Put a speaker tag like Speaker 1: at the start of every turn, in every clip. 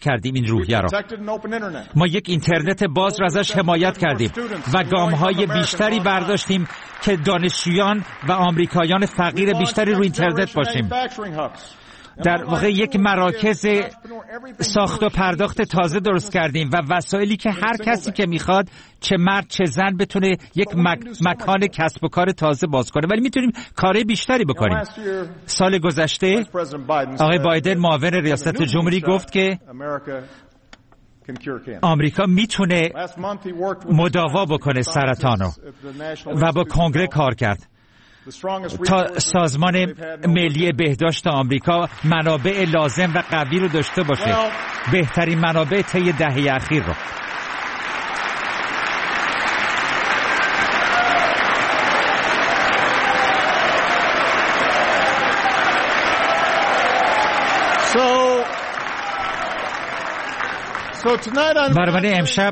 Speaker 1: کردیم این روحیه را. ما یک اینترنت باز را ازش حمایت کردیم و گام‌های بیشتری برداشتیم که دانشجویان و آمریکایان فقیر بیشتری روی اینترنت باشیم. در واقع یک مراکز ساخت و پرداخت تازه درست کردیم و وسایلی که هر کسی که میخواد، چه مرد چه زن، بتونه یک مکان کسب و کار تازه باز کنه، ولی میتونیم کارهای بیشتری بکنیم. سال گذشته آقای بایدن معاون ریاست جمهوری گفت که آمریکا میتونه مداوا بکنه سرطان رو و با کنگره کار کرد تا سازمان ملی بهداشت آمریکا منابع لازم و قوی رو داشته باشه، بهترین منابع طی دهه اخیر رو. برای امشب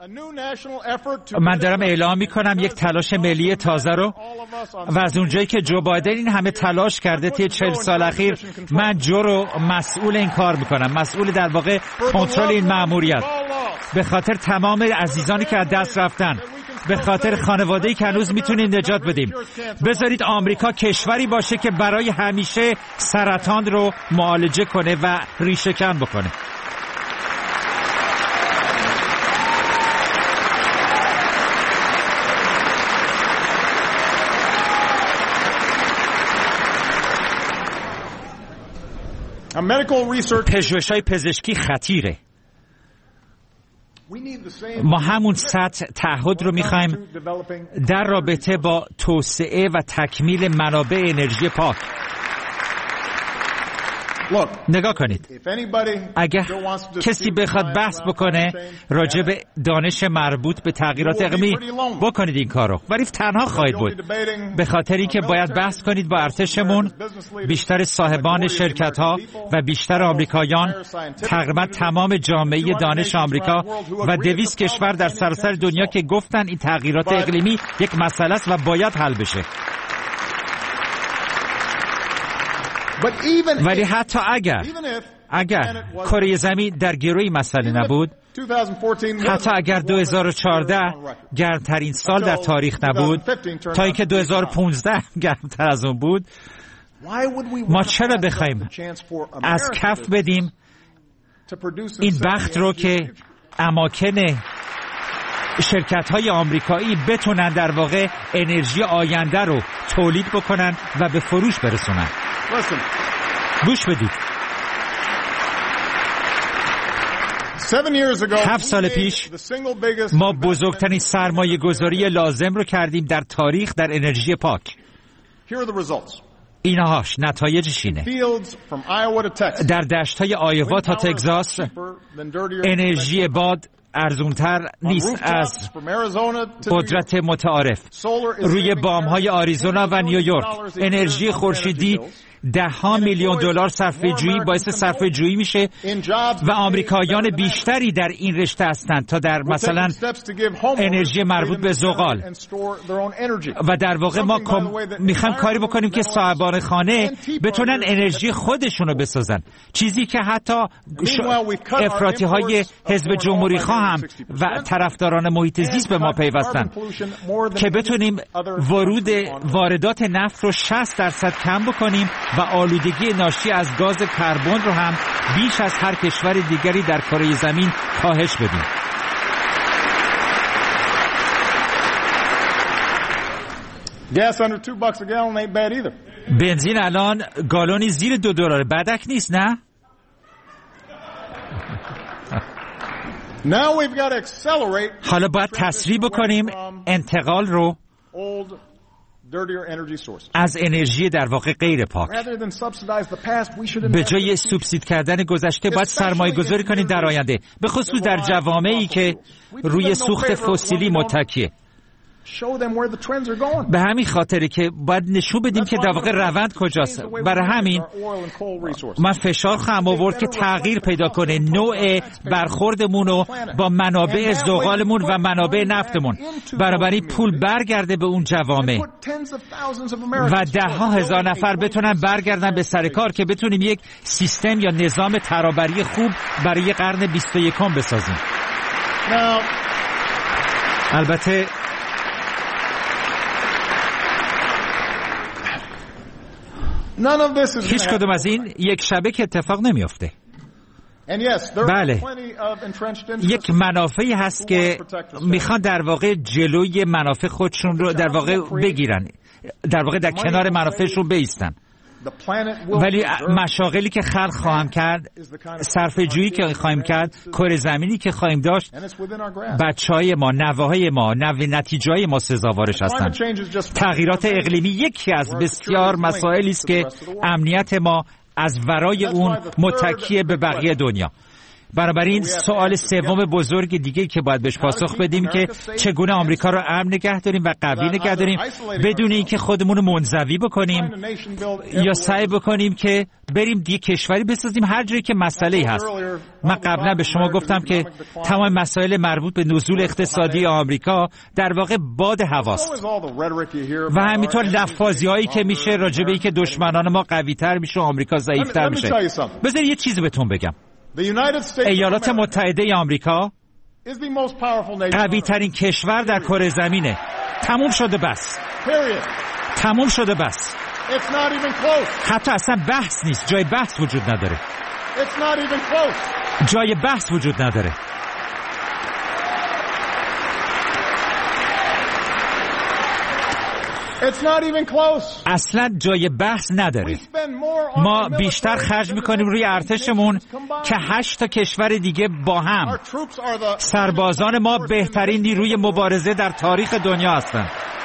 Speaker 1: من دارم اعلام میکنم یک تلاش ملی تازه رو و از اونجایی که جو بایدن این همه تلاش کرده طی 40 سال اخیر، من جو رو مسئول این کار میکنم، مسئول در واقع کنترل این مأموریت، به خاطر تمام عزیزانی که از دست رفتن، به خاطر خانواده‌ای که هنوز میتونیم نجات بدیم. بذارید آمریکا کشوری باشه که برای همیشه سرطان رو معالجه کنه و ریشه‌کن بکنه. پژوهش‌های پزشکی خطیره. ما همون سطح تعهد رو می‌خوایم در رابطه با توسعه و تکمیل منابع انرژی پاک. نگاه کنید، اگر کسی بخواد بحث بکنه راجع به دانش مربوط به تغییرات اقلیمی، بکنید این کارو، ولی تنها خواهید بود، به خاطر اینکه باید بحث کنید با ارتشمون، بیشتر صاحبان شرکت‌ها و بیشتر آمریکایان، تقریبا تمام جامعه دانش آمریکا و 200 کشور در سراسر دنیا که گفتن این تغییرات اقلیمی یک مسئله است و باید حل بشه. ولی حتی اگر کره زمین در گروی مسئله نبود، حتی اگر 2014 گرمترین سال در تاریخ نبود، تا اینکه 2015 گرمتر از اون بود، ما چرا بخوایم از کف بدیم این بخت رو که اماکن شرکت‌های آمریکایی بتونن در واقع انرژی آینده رو تولید بکنن و به فروش برسونن. گوش بدید. 7 سال پیش ما بزرگترین سرمایه گذاری لازم رو کردیم در تاریخ در انرژی پاک. اینهاش نتایجش اینه. در دشت‌های آیوا تا تگزاس انرژی باد ارزونتر نیست از قدرت متعارف. روی بام‌های آریزونا و نیویورک انرژی خورشیدی $10 میلیون صرفه‌جویی باعث صرفه‌جویی میشه و آمریکایان بیشتری در این رشته هستند تا در مثلا انرژی مربوط به زغال. و در واقع ما میخوایم کاری بکنیم که صاحبان خانه بتونن انرژی خودشونو بسازن، چیزی که حتی افراطی‌های حزب جمهوری خواه هم و طرفداران محیط زیست به ما پیوستن که بتونیم واردات نفت رو 60% کم بکنیم و آلودگی ناشی از گاز کربن رو هم بیش از هر کشور دیگری در کره زمین کاهش بدیم. بنزین الان گالونی زیر $2 بدک نیست، نه؟ حالا باید تسریع بکنیم انتقال رو از انرژی در واقع غیر پاک. به جای سوبسید کردن گذشته باید سرمایه گذاری کنیم در آینده، به خصوص در جوامعی که روی سوخت فسیلی متکیه. به همین خاطره که باید نشون بدیم که در واقع روند کجاست. برای همین من فشار خواهم آورد که تغییر پیدا کنه نوع برخوردمون رو با منابع زغالمون و منابع نفتمون، بنابراین پول برگرده به اون جوامع و 10,000 نفر بتونن برگردن به سر کار که بتونیم یک سیستم یا نظام ترابری خوب برای قرن 21 بسازیم. البته هیچ کدوم از این یک شبه که اتفاق نمیافته. بله، یک منافعی هست که میخوان در واقع جلوی منافع خودشون رو در واقع بگیرن، در واقع در کنار منافعشون بایستن. ولی مشاغلی که خلق خواهم کرد، صرفه‌جویی که خواهیم کرد، کره زمینی که خواهیم داشت، بچه‌های ما، نوه‌های ما، نتیجه‌های ما سزاوارش هستند. تغییرات اقلیمی یکی از بسیار مسائلی است که امنیت ما از ورای اون متکی به بقیه دنیا. بنابراین سوال سوم بزرگ دیگه که باید بهش پاسخ بدیم که چگونه آمریکا رو امن نگه داریم و قوی نگه داریم بدون اینکه خودمون رو منزوی بکنیم یا سعی بکنیم که بریم دیگه کشوری بسازیم هر جایی که مسئله‌ای هست. من قبلا به شما گفتم که تمام مسائل مربوط به نزول اقتصادی آمریکا در واقع باد هواست و همینطور لفاظی‌هایی که میشه راجبه این که دشمنان ما قوی‌تر میشه و آمریکا ضعیف‌تر میشه. بذار یه چیزی بهتون بگم. ایالات متحده آمریکا قوی ترین کشور در کره زمینه. تموم شده بس. تموم شده بس. حتی اصلا بحث نیست. جای بحث وجود نداره. جای بحث وجود نداره. اصلا جای بحث نداره. ما بیشتر خرج میکنیم روی ارتشمون که 8 کشور دیگه با هم. سربازان ما بهترین نیروی مبارزه در تاریخ دنیا هستن.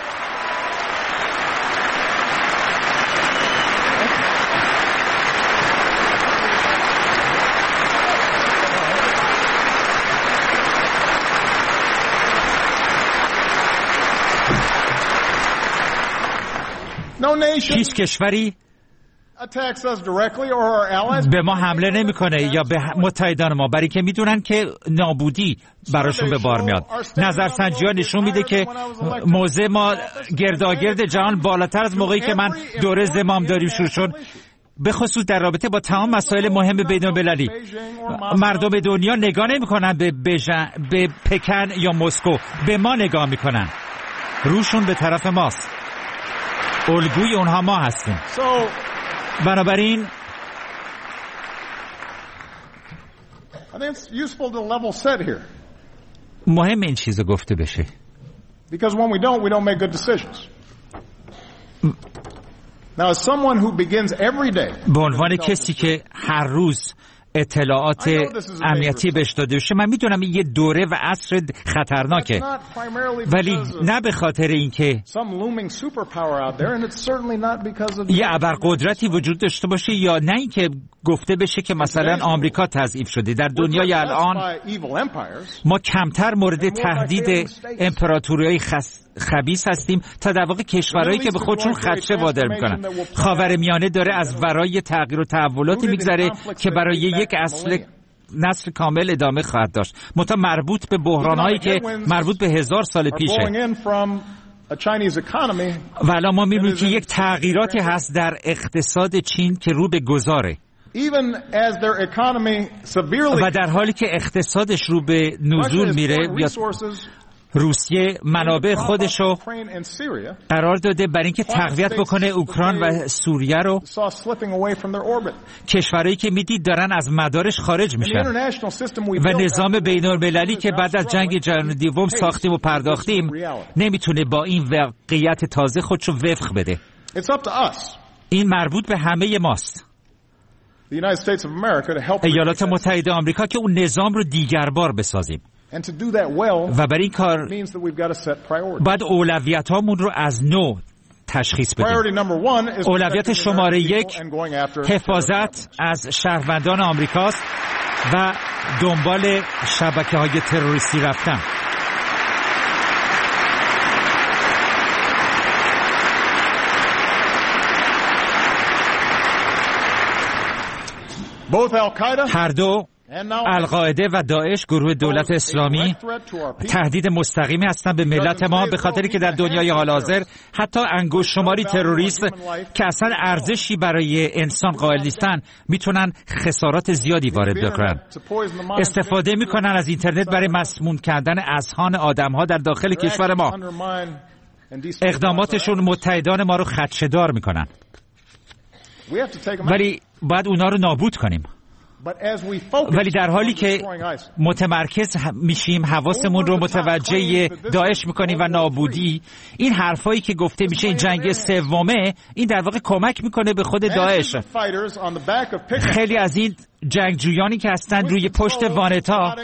Speaker 1: هیچ کشوری به ما حمله نمیکنه یا به متحدان ما، برای که میدونن که نابودی براشون به بار میاد. نظرسنجی‌ها نشون میده که موضع ما گرداگرد جهان بالاتر از موقعی که من دوره زمامداری شروع شد، به خصوص در رابطه با تمام مسائل مهم بین‌المللی. مردم دنیا نگاه نمیکنن به پکن یا مسکو، به ما نگاه میکنن. روشون به طرف ماست. الگوی اونها ما هستیم. بنابراین مهم این چیز گفته بشه. به عنوان کسی که هر روز اطلاعات امنیتی بهش داده بشه، من میدونم این یه دوره و عصر خطرناکه، ولی نه به خاطر اینکه یه ابرقدرتی وجود داشته باشه یا نه اینکه گفته بشه که مثلا آمریکا تضعیف شده. در دنیای الان ما کمتر مورد تهدید امپراتوری‌های خبیث هستیم تا در واقع کشورهایی که به خودشون خدشه وادار میکنن. خاورمیانه داره از ورای تغییر و تحولاتی میگذره که برای یک نسل کامل ادامه خواهد داشت. مربوط به بحرانهایی که مربوط به 1000 سال پیشه. و الان ما میبینیم که یک تغییراتی هست در اقتصاد چین که رو به گذاره. و در حالی که اقتصادش رو به نزول میره، روسیه منابع خودشو قرار داده برای اینکه تقویت بکنه اوکراین و سوریه رو. کشورهایی که میدید دارن از مدارش خارج میشن و نظام بین‌المللی که بعد از جنگ جهانی دوم ساختیم و پرداختیم نمیتونه با این واقعیت تازه خودشو وفق بده. این مربوط به همه ماست. ایالات متحده آمریکا که اون نظام رو دیگر بار بسازیم و برای این کار باید اولویت هامون رو از نو تشخیص بدیم. اولویت شماره 1 حفاظت از شهروندان آمریکاست و دنبال شبکه‌های تروریستی رفتن. هر دو القاعده و داعش، گروه دولت اسلامی، تهدید مستقیمی هستند به ملت ما، به خاطری که در دنیای حال حاضر حتی انگشت شماری تروریست که اصلا ارزشی برای انسان قائل نیستن میتونن خسارات زیادی وارد بکنن. استفاده میکنن از اینترنت برای مسموم کردن اذهان آدم‌ها در داخل کشور ما. اقداماتشون متحدان ما رو خدشه‌دار میکنن، ولی باید اونا رو نابود کنیم. ولی در حالی که متمرکز میشیم، حواسمون رو متوجه داعش میکنیم و نابودی، این حرفایی که گفته میشه این جنگ سومه، این در واقع کمک میکنه به خود داعش. خیلی از این جنگجویانی که هستند روی پشت وانت‌ها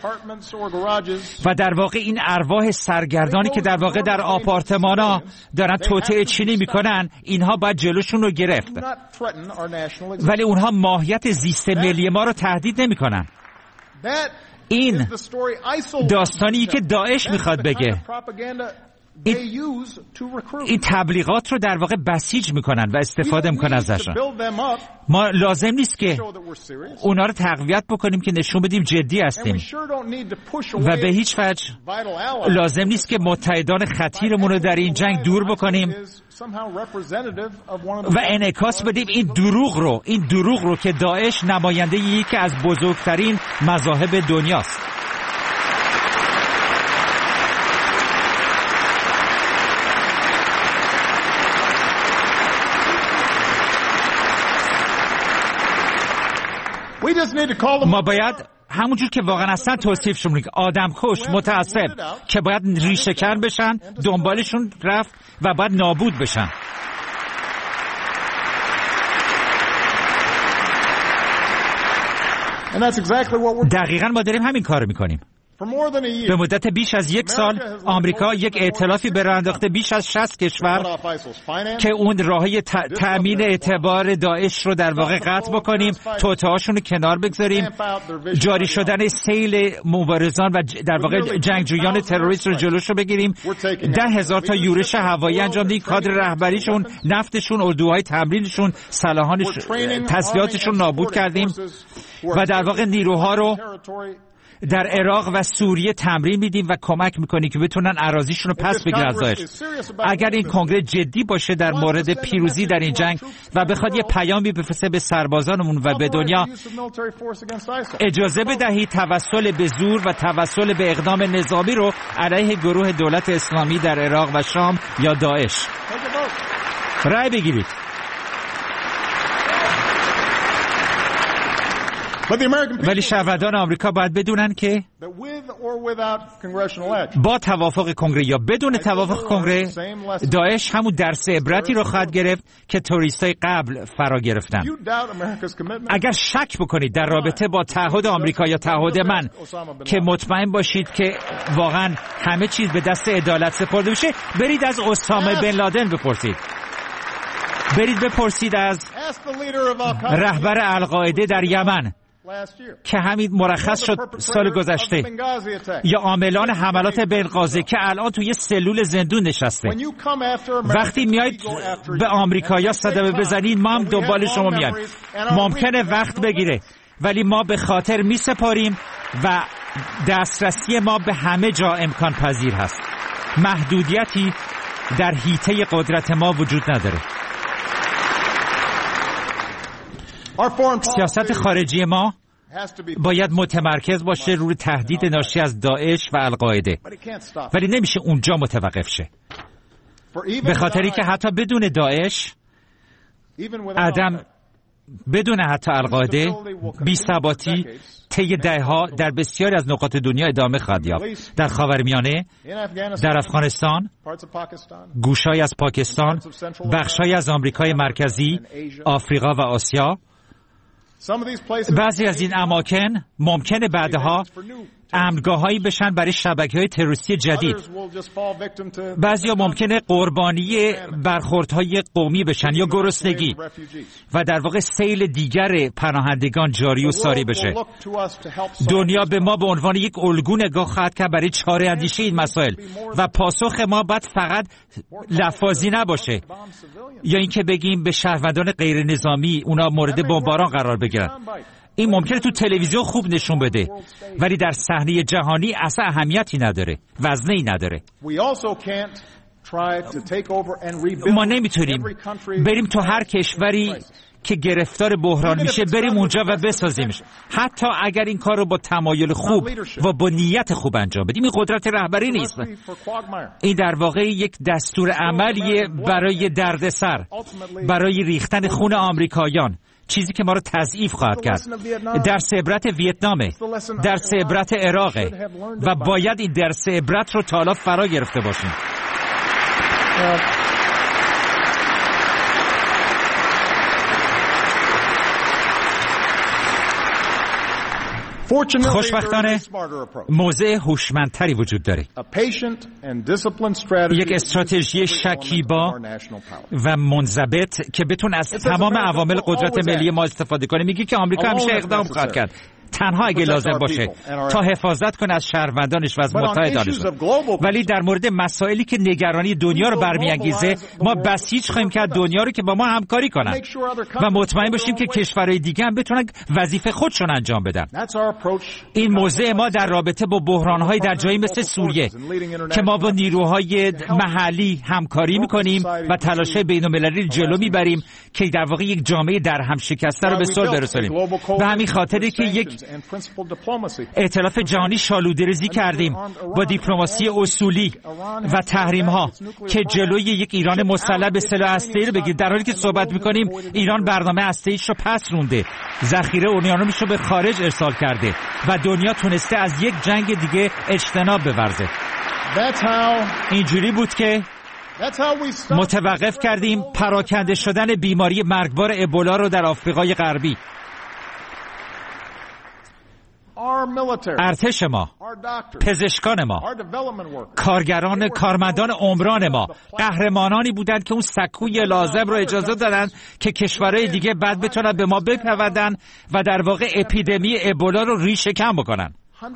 Speaker 1: و در واقع این ارواح سرگردانی که در واقع در آپارتمان‌ها دارن توطئه چینی میکنن، اینها باید جلوشون رو گرفت، ولی اونها ماهیت زیست ملی ما رو تهدید نمیکنن. این داستانی که داعش میخواد بگه، این تبلیغات رو در واقع بسیج میکنن و استفاده میکنن ازشون. ما لازم نیست که اونا رو تقویت بکنیم که نشون بدیم جدی هستیم و به هیچ وجه لازم نیست که متحدان خطیرمون رو در این جنگ دور بکنیم و انعکاس بدیم این دروغ رو که داعش نماینده یکی از بزرگترین مذاهب دنیاست. ما باید همونجور که واقعا هستن توصیفشون میگه، آدم کش، متعصب که باید ریشه کن بشن، دنبالشون رفت و باید نابود بشن. دقیقاً ما داریم همین کار میکنیم. به مدت بیش از یک سال آمریکا یک ائتلافی به راه انداخته، بیش از 60 کشور، که اون راهی تأمین اعتبار داعش رو در واقع قطع بکنیم، توطئه‌هاشون رو کنار بگذاریم، جاری شدن سیل مبارزان و در واقع جنگجویان تروریست رو جلوش رو بگیریم. 10,000 تا یورش هوایی انجام دادیم، کادر رهبریشون، نفتشون، اردوهای تمرینشون، تسلیحاتشون نابود کردیم و در واقع نیروها رو در عراق و سوریه تمرین میدیم و کمک میکنیم که بتونن اراضیشون رو پس بگیرن از داعش. اگر این کنگره جدی باشه در مورد پیروزی در این جنگ و بخواد یه پیامی بفرسته به سربازانمون و به دنیا، اجازه بدهید توسل به زور و توسل به اقدام نظامی رو علیه گروه دولت اسلامی در عراق و شام یا داعش رأی بگیرید. ولی شهروندان آمریکا باید بدونن که با توافق کنگره یا بدون توافق کنگره، داعش همون درس عبرتی رو خواهد گرفت که تروریستای قبل فرا گرفتن. اگر شک بکنید در رابطه با تعهد آمریکا یا تعهد من که مطمئن باشید که واقعا همه چیز به دست عدالت سپرده بشه، برید از اسامه بن لادن بپرسید. برید بپرسید از رهبر القاعده در یمن که همین مرخص شد سال گذشته، یا عاملان حملات بنغازی که الان توی سلول زندون نشسته. وقتی میایید به آمریکایی‌ها صدمه بزنید، ما هم دنبال شما میایم. ممکنه وقت بگیره، ولی ما به خاطر میسپاریم و دسترسی ما به همه جا امکان پذیر هست. محدودیتی در حیطه قدرت ما وجود نداره. سیاست خارجی ما باید متمرکز باشه روی تهدید ناشی از داعش و القاعده، ولی نمیشه اونجا متوقف شه، به خاطری که حتی بدون داعش، بدون حتی القاعده، بی‌ثباتی طی دهه‌ها در بسیاری از نقاط دنیا ادامه خواهد یافت. در خاورمیانه، در افغانستان، گوشه‌ای از پاکستان، بخش‌هایی از آمریکای مرکزی، آفریقا و آسیا. بعضی از این اماکن ممکنه بعدها امنگاه‌هایی بشن برای شبکه‌های تروریستی جدید. بعضیا ممکنه قربانی برخوردهای قومی بشن یا گرسنگی و در واقع سیل دیگر پناهندگان جاری و ساری بشه. دنیا به ما به عنوان یک الگو نگاه خواهد کرد برای چاره اندیشی این مسائل و پاسخ ما باید فقط لفاظی نباشه یا اینکه بگیم به شهروندان غیر نظامی اونا مورد بمباران قرار بگیرن. این ممکنه تو تلویزیون خوب نشون بده ولی در صحنه جهانی اصلا اهمیتی نداره، وزنه‌ای نداره. ما نمیتونیم بریم تو هر کشوری که گرفتار بحران میشه بریم اونجا و بسازیمش، حتی اگر این کار رو با تمایل خوب و با نیت خوب انجام بدیم. این قدرت رهبری نیست، این در واقع یک دستور عملیه برای دردسر، برای ریختن خون آمریکاییان، چیزی که ما رو تضعیف خواهد کرد. درس عبرت ویتنامه، درس عبرت عراقه و باید این درس عبرت رو تا حالا فرا گرفته باشیم. خوشبختانه موضع هوشمندتری وجود داره، یک استراتژی شکیبا و منضبط که بتونه از تمام عوامل قدرت ملی ما استفاده کنه. میگه که آمریکا همیشه اقدام خواهد کرد، تنها اگه لازم باشه، تا حفاظت کنه از شهروندانش و از متحدانش. ولی در مورد مسائلی که نگرانی دنیا رو برمیانگیزه، ما بسیج خواهیم کرد دنیا رو که با ما همکاری کنن و مطمئن باشیم که کشورهای دیگه هم بتونن وظیفه خودشون انجام بدن. این موضع ما در رابطه با بحران‌های در جایی مثل سوریه که ما با نیروهای محلی همکاری می‌کنیم و تلاش‌های بین‌المللی جلو می‌بریم که در واقع یک جامعه در هم شکسته رو به صلح برسونیم. به همین خاطره که یک ائتلاف جهانی شالوده‌ریزی کردیم با دیپلماسی اصولی و تحریم‌ها که جلوی یک ایران مسلح به سلاح هسته‌ای رو بگیره. در حالی که صحبت می‌کنیم ایران برنامه هسته‌ایش رو پس رونده، ذخیره اورانیومش رو به خارج ارسال کرده و دنیا تونسته از یک جنگ دیگه اجتناب بورزه. اینجوری بود که متوقف کردیم پراکنده شدن بیماری مرگبار ابولا رو در آفریقای غربی. ارتش ما، پزشکان ما، کارگران، کارمندان عمران ما قهرمانانی بودند که اون سکوی لازم رو اجازه دادن که کشورهای دیگه بعد بتونن به ما بپیوندن و در واقع اپیدمی ابولا رو ریشه کم بکنن.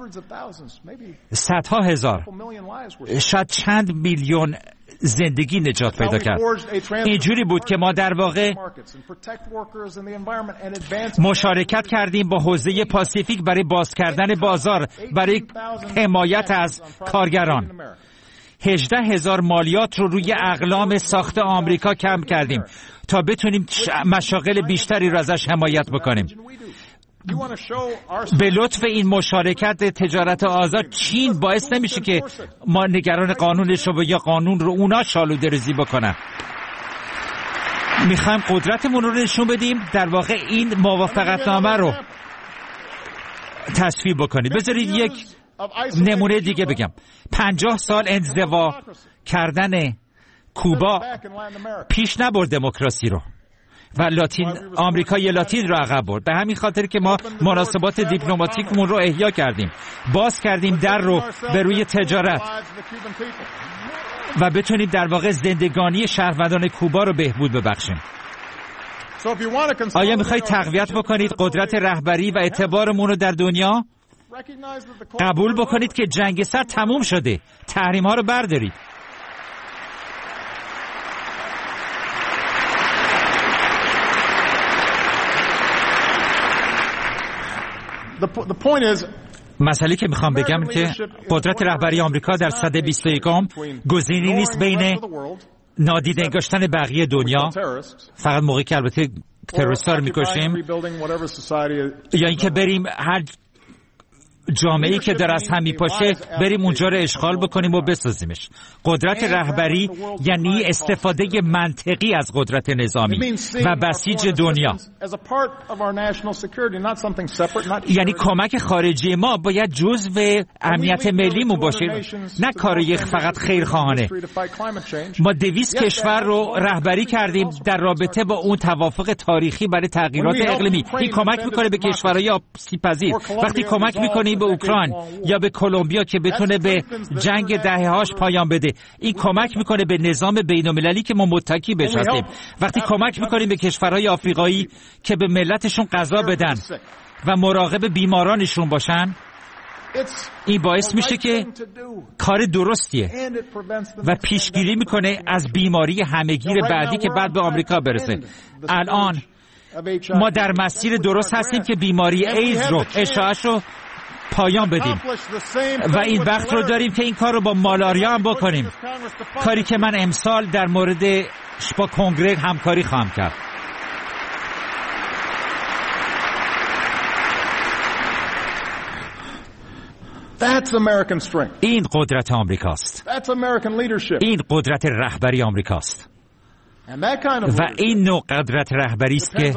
Speaker 1: صدها هزار، شاید چند میلیون زندگی نجات پیدا کرد. اینجوری بود که ما در واقع مشارکت کردیم با حوزه پاسیفیک برای باز کردن بازار، برای حمایت از کارگران. 18,000 مالیات رو روی اقلام ساخت آمریکا کم کردیم تا بتونیم مشاغل بیشتری رو ازش حمایت بکنیم. به لطف این مشارکت تجارت آزاد چین باعث نمیشه که ما نگران قانونش رو یا قانون رو اونا شالوده‌ریزی بکنن. میخوایم قدرتمون رو نشون بدیم، در واقع این موافقتنامه رو تصویب بکنید. بذارید یک نمونه دیگه بگم. 50 سال انزوا کردن کوبا پیش نبرد دموکراسی رو و آمریکای لاتین رو عقب برد. به همین خاطر که ما مناسبات دیپلماتیکمون رو احیا کردیم، باز کردیم در رو به روی تجارت و بتونیم در واقع زندگانی شهروندان کوبا رو بهبود ببخشیم. آیا میخواید تقویت بکنید قدرت رهبری و اعتبارمون رو در دنیا؟ قبول بکنید که جنگ سرد تموم شده، تحریم ها رو بردارید. مسئله که میخوام بگم که قدرت رهبری آمریکا در سده 21 گزینه‌ای نیست بین نادیده انگاشتن بقیه دنیا، فقط موقعی که البته تروریست‌ها رو میکشیم، یا اینکه بریم هر جامعه‌ای که در از هم میپاشه بریم اونجا رو اشغال بکنیم و بسازیمش. قدرت رهبری یعنی استفاده منطقی از قدرت نظامی و بسیج دنیا. یعنی کمک خارجی ما باید جزو امنیت ملیمون باشه، نه کاری فقط خیرخواهانه. ما 200 کشور رو رهبری کردیم در رابطه با اون توافق تاریخی برای تغییرات اقلیمی. این کمک میکنه به کشورهای آسیب‌پذیر. وقتی کمک میکنیم به اوکراین یا به کلمبیا که بتونه به جنگ دهه‌هاش پایان بده، این کمک میکنه به نظام بین‌المللی که ما متکی بهش هستیم. وقتی کمک میکنیم به کشورهای آفریقایی که به ملتشون غذا بدن و مراقب بیمارانشون باشن، این باعث میشه که کار درستیه و پیشگیری میکنه از بیماری همهگیر بعدی که بعد به آمریکا برسه. الان ما در مسیر درست هستیم که بیماری ایدز رو اشاعش رو پایان بدیم و این وقت رو داریم که این کار رو با مالاریا هم بکنیم، کاری که من امسال در مورد با کنگره همکاری خواهم کرد.
Speaker 2: That's American strength.
Speaker 1: این قدرت آمریکاست.
Speaker 2: That's American leadership.
Speaker 1: این قدرت رهبری آمریکاست. و این نوع قدرت رهبری است که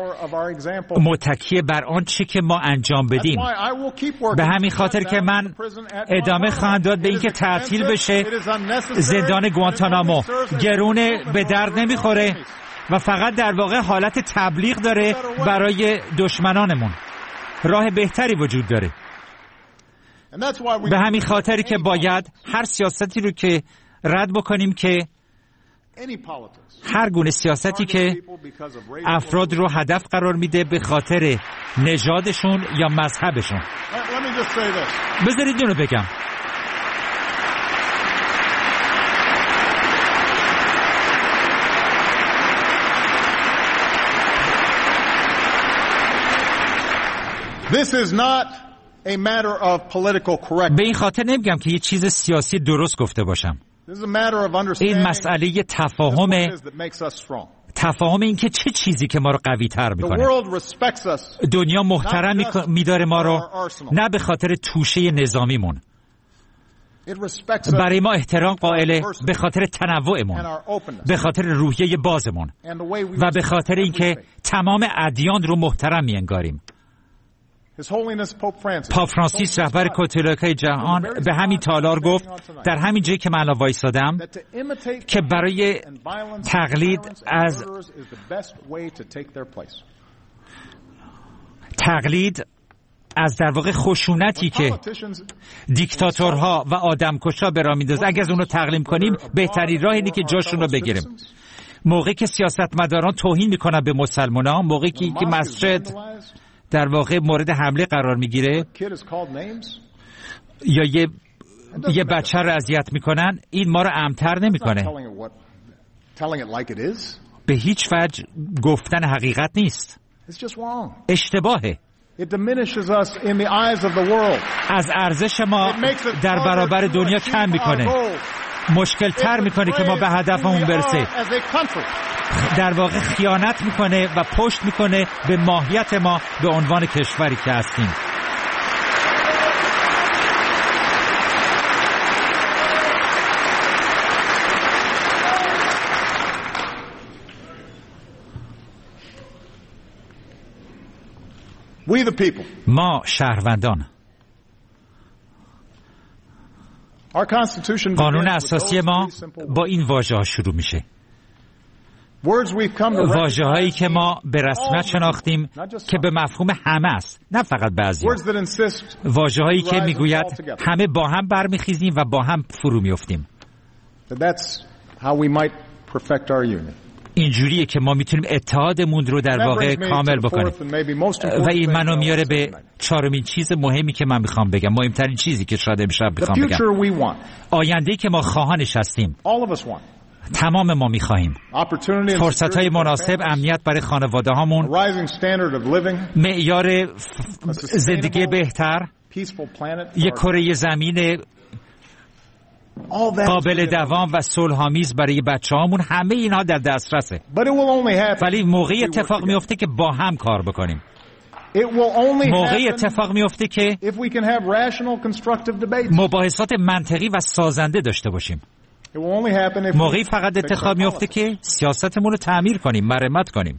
Speaker 1: متکی بر آنچه که ما انجام بدیم. به همین خاطر که من ادامه خواهم داد به اینکه تعطیل بشه زندان گوانتانامو. گرونه، به درد نمیخوره و فقط در واقع حالت تبلیغ داره برای دشمنانمون. راه بهتری وجود داره. به همین خاطر که باید هر سیاستی رو که رد بکنیم که هر گونه سیاستی که افراد رو هدف قرار میده به خاطر نژادشون یا مذهبشون. بذارید اینو بگم.
Speaker 2: This is not a matter of political correctness.
Speaker 1: به این خاطر نمیگم که یه چیز سیاسی درست گفته باشم. این مسئله تفاهم این که چه چیزی که ما رو قوی تر میکنه. دنیا محترم میداره ما رو، نه به خاطر توشه نظامیمون. برای ما احترام قائله به خاطر تنوعمون، به خاطر روحیه بازمون و به خاطر اینکه تمام ادیان رو محترم میانگاریم. پاپ فرانسیس رهبر کاتولیکای جهان به همین تالار گفت در همین جایی که من الان وایسادم که برای تقلید از در واقع خشونتی که دیکتاتورها و آدمکشا به راه میندازن، اگه از اونو تقلیم کنیم بهترین راه اینه که جاشون رو بگیریم. موقعی که سیاستمداران توهین میکنن به مسلمانان، موقعی که مسجد در واقع مورد حمله قرار میگیره یا یه بچه رو اذیت میکنن، این ما رو امن‌تر نمیکنه. به هیچ وجه گفتن حقیقت نیست، اشتباهه. از ارزش ما در برابر دنیا کم میکنه، مشکل تر میکنه که ما به هدفمون برسه. در واقع خیانت میکنه و پشت میکنه به ماهیت ما به عنوان کشوری که هستیم.
Speaker 2: We the people.
Speaker 1: ما شهروندان. قانون اساسی ما با این واژه ها شروع میشه. واژه‌هایی که ما به رسمیت شناختیم که به مفهوم همه است، نه فقط بعضی. واژه‌هایی که میگوید همه با هم برمیخیزیم و با هم فرو میافتیم. اینجوریه که ما میتونیم اتحادمون رو در واقع کامل بکنیم. و این منو میاره به چهارمین چیز مهمی که من میخوام بگم، مهمترین چیزی که شاید امشب میخوام بگم. آینده‌ای که ما خواهانش هستیم. تمام ما میخواهیم فرصت‌های مناسب، امنیت برای خانواده هامون، معیار زندگی بهتر، یک کره زمین قابل دوام و صلح‌آمیز برای بچه‌هامون. همه اینها در دسترسه، ولی موقعی اتفاق میفته که با هم کار بکنیم. موقعی اتفاق میفته که مباحثات منطقی و سازنده داشته باشیم. موقعی فقط اتفاق میفته که سیاستمون رو تعمیر کنیم، مرمت کنیم.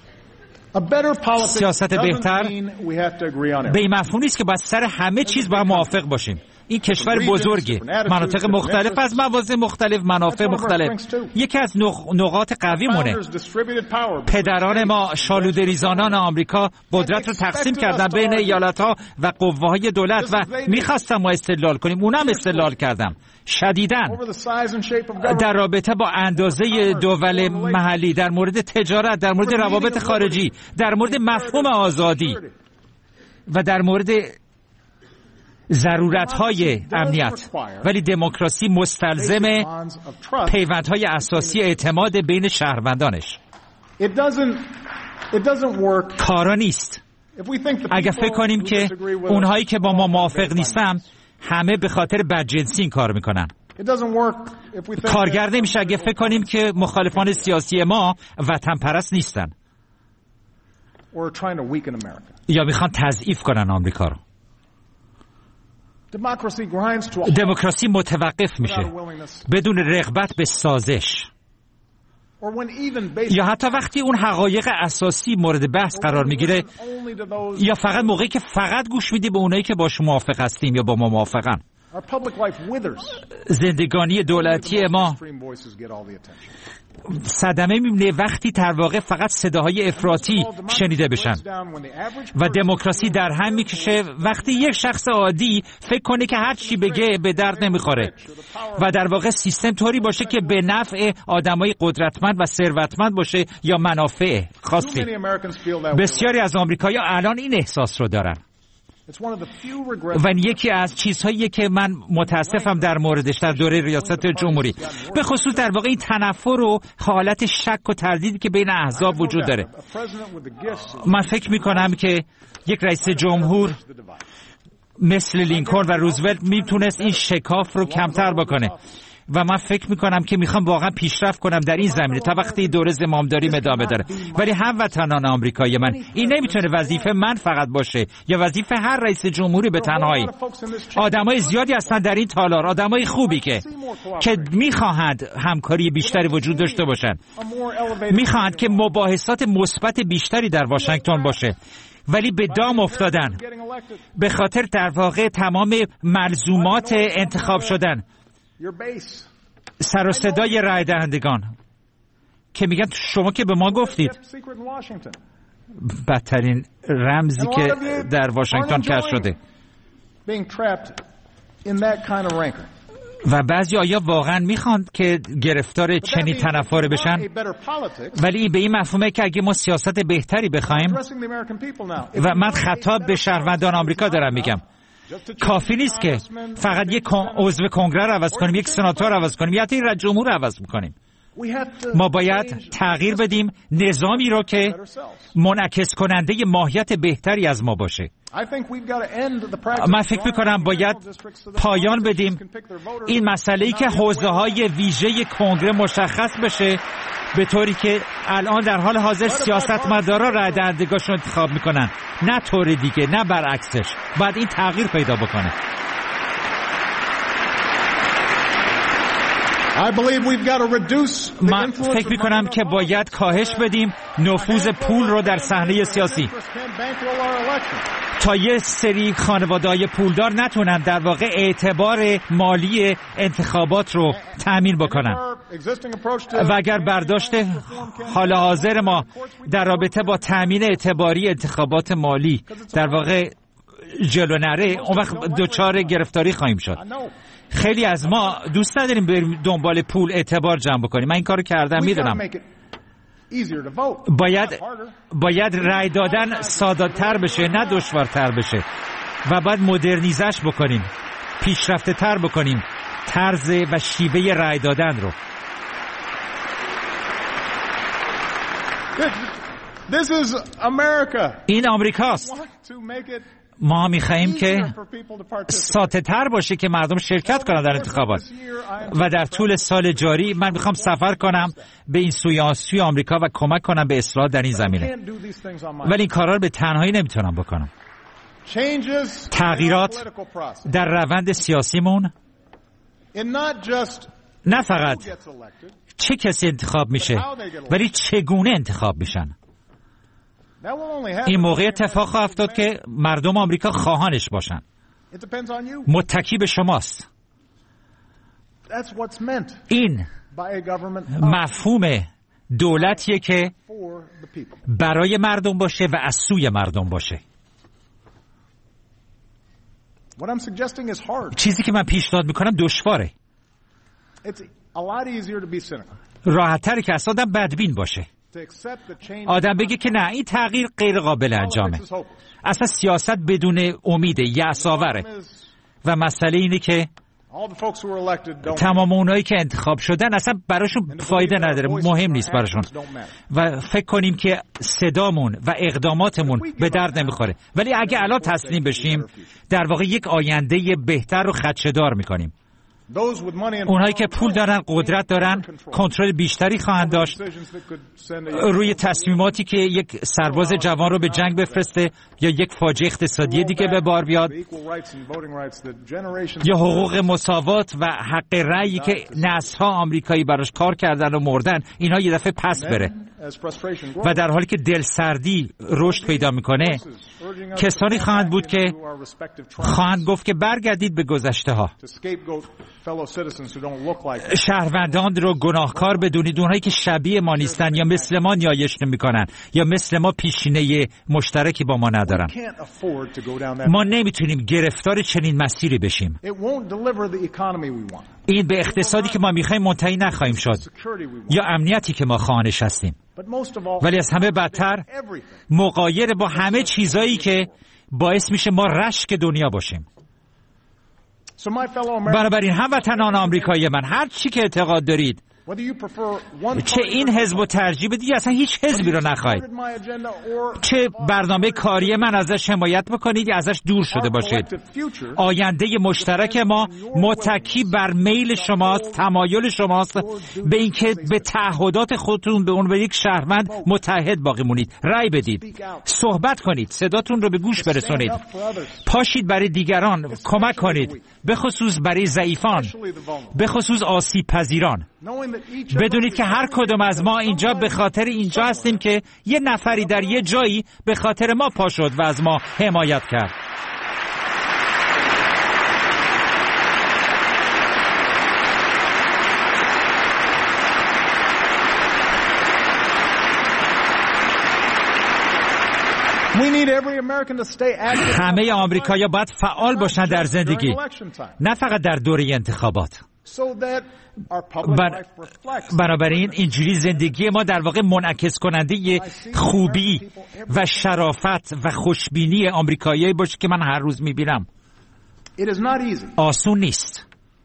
Speaker 1: سیاست بهتر به این مفهوم نیست که باید سر همه چیز با هم موافق باشیم. این کشور بزرگه، مناطق مختلف از مواضع مختلف، منافع مختلف. یکی از نقاط قویمونه. پدران ما، شالوده‌ریزانان آمریکا قدرت رو تقسیم کردن بین ایالت‌ها و قوه‌های دولت و می‌خواستن ما استدلال کنیم. اونم استدلال کردم شدیداً در رابطه با اندازه دول محلی، در مورد تجارت، در مورد روابط خارجی، در مورد مفهوم آزادی و در مورد ضرورت‌های امنیت. ولی دموکراسی مستلزم پیوندهای اساسی اعتماد بین شهروندانش. کارا نیست. اگر فکر کنیم که اونهایی که با ما موافق نیستن همه به خاطر بدجنسی این کار میکنن، کارگر نمیشه. اگه فکر کنیم که مخالفان سیاسی ما وطن پرست نیستن یا میخوان تضعیف کنن آمریکا رو. دموکراسی متوقف میشه بدون رغبت به سازش، یا حتی وقتی اون حقایق اساسی مورد بحث قرار میگیره، یا فقط موقعی که فقط گوش میدی به اونایی که باش موافق هستیم یا با ما موافقن. زندگانی دولتی ما صدمه میبینه وقتی در واقع فقط صداهای افراطی شنیده بشن و دموکراسی در هم میکشه وقتی یک شخص عادی فکر کنه که هر چی بگه به درد نمیخوره و در واقع سیستم طوری باشه که به نفع آدمای قدرتمند و ثروتمند باشه یا منافع خاصی. بسیاری از آمریکایی‌ها الان این احساس رو دارن و یکی از چیزهایی که من متاسفم در موردش در دوره ریاست جمهوری به خصوص در واقع این تنفر و حالت شک و تردیدی که بین احزاب وجود داره. من فکر میکنم که یک رئیس جمهور مثل لینکلن و روزولت میتونست این شکاف رو کمتر بکنه و من فکر میکنم که میخوام واقعا پیشرفت کنم در این زمینه تا وقتی دوره زمامداری ادامه داره. ولی هموطنان آمریکایی من، این نمیتونه وظیفه من فقط باشه یا وظیفه هر رئیس جمهوری به تنهایی. آدمای زیادی هستن در این تالار، آدمای خوبی که میخواهند همکاری بیشتری وجود داشته باشن، میخواهند که مباحثات مثبت بیشتری در واشنگتن باشه، ولی به دام افتادن به خاطر در واقع تمام ملزومات انتخاب شدن، سر و صدای رای دهندگان که میگن شما که به ما گفتید. بدترین رمزی که در واشنگتن کشف شده. و بعضی آیا واقعا میخوان که گرفتار چنین تنفر بشن؟ ولی به این مفهومه که اگه ما سیاست بهتری بخوایم، و من خطاب به شهروندان آمریکا دارم میگم، کافی نیست که فقط یک عضو کنگره رو عوض کنیم، یک سناتور رو عوض کنیم، یا حتی رئیس جمهور رو عوض کنیم. ما باید تغییر بدیم نظامی رو که منعکس کننده ماهیت بهتری از ما باشه. من فکر میکنم باید پایان بدیم این مسئله‌ای که حوزه‌های ویژه کنگره مشخص بشه، به طوری که الان در حال حاضر سیاستمدارا رای دهندگاشون انتخاب میکنن، نه طور دیگه، نه برعکسش. باید این تغییر پیدا بکنه. من فکر میکنم که باید کاهش بدیم نفوذ پول رو در صحنه سیاسی تا یه سری خانواده‌های پولدار نتونن در واقع اعتبار مالی انتخابات رو تأمین بکنن. و اگر برداشت حال حاضر ما در رابطه با تأمین اعتباری انتخابات مالی در واقع جلو نره، اون وقت دوچار گرفتاری خواهیم شد. خیلی از ما دوست نداریم بریم دنبال پول اعتبار جمع بکنیم. من این کارو کردم، میدونم. باید رای دادن ساده‌تر بشه، نه دشوارتر بشه، و باید مدرنیزش بکنیم، پیشرفته تر بکنیم طرز و شیوه رای دادن رو. این آمریکاست. ما میخواییم که ساده تر باشه که مردم شرکت کنن در انتخابات. و در طول سال جاری من میخوام سفر کنم به این سوی آمریکا و کمک کنم به اصلاح در این زمینه. ولی این کارا رو به تنهایی نمیتونم بکنم. تغییرات در روند سیاسیمون نه فقط چه کسی انتخاب میشه، ولی چگونه انتخاب میشن. این موقع اتفاق افتاد که مردم آمریکا خواهانش باشن. متکی به شماست. این مفهوم دولتیه که برای مردم باشه و از سوی مردم باشه. چیزی که من پیشنهاد میکنم دشواره. راحت‌تره که اصلا بدبین باشه، آدم بگه که نه، این تغییر غیر قابل انجامه. اصلا سیاست بدون امید یأس‌آوره. و مسئله اینه که تمام اونایی که انتخاب شدن اصلا براشون فایده نداره، مهم نیست براشون و فکر کنیم که صدامون و اقداماتمون به درد نمیخوره. ولی اگه الان تسلیم بشیم در واقع یک آینده بهتر رو خدشه‌دار میکنیم. اونهایی که پول دارن، قدرت دارن، کنترل بیشتری خواهند داشت روی تصمیماتی که یک سرباز جوان رو به جنگ بفرسته یا یک فاجعه اقتصادی دیگه به بار بیاد یا حقوق مساوات و حق رأیی که نسل‌ها آمریکایی براش کار کردن و مردن، اینها یه دفعه پس بره. و در حالی که دلسردی رشد پیدا میکنه، کسانی خواهند بود که خواهند گفت که برگردید به گذشته ها، شهروندان رو گناهکار بدونید، اونهایی که شبیه ما نیستن یا مثل ما نیایش نمیکنن یا مثل ما پیشینه مشترکی با ما ندارن. ما نمیتونیم گرفتار چنین مسیری بشیم. این به اقتصادی که ما میخوایم منتهی نخواهیم شد یا امنیتی که ما خواهانش هستیم. ولی از همه بدتر مغایر با همه چیزایی که باعث میشه ما رشک دنیا باشیم. بنابراین هموطنان آمریکایی من، هر چی که اعتقاد دارید، چه این حزب و ترجیح بدید، اصلا هیچ حزبی رو نخواهید، چه برنامه کاری من ازش حمایت بکنید یا ازش دور شده باشید، آینده مشترک ما متکی بر میل شماست، تمایل شماست به اینکه به تعهدات خودتون به اون به یک شهروند متحد باقی مونید. رأی بدید، صحبت کنید، صداتون رو به گوش برسونید، پاشید برای دیگران کمک کنید، به خصوص برای ضعیفان، به خصوص آسیب پذیران. بدونید که هر کدوم از ما اینجا به خاطر اینجا هستیم که یه نفری در یه جایی به خاطر ما پا شد و از ما حمایت کرد. همه آمریکایی‌ها باید فعال باشن در زندگی، نه فقط در دوره انتخابات. بنابراین اینجوری زندگی ما در واقع منعکس کننده خوبی و شرافت و خوشبینی آمریکایی‌ها باشه که من هر روز میبینم. آسون نیست.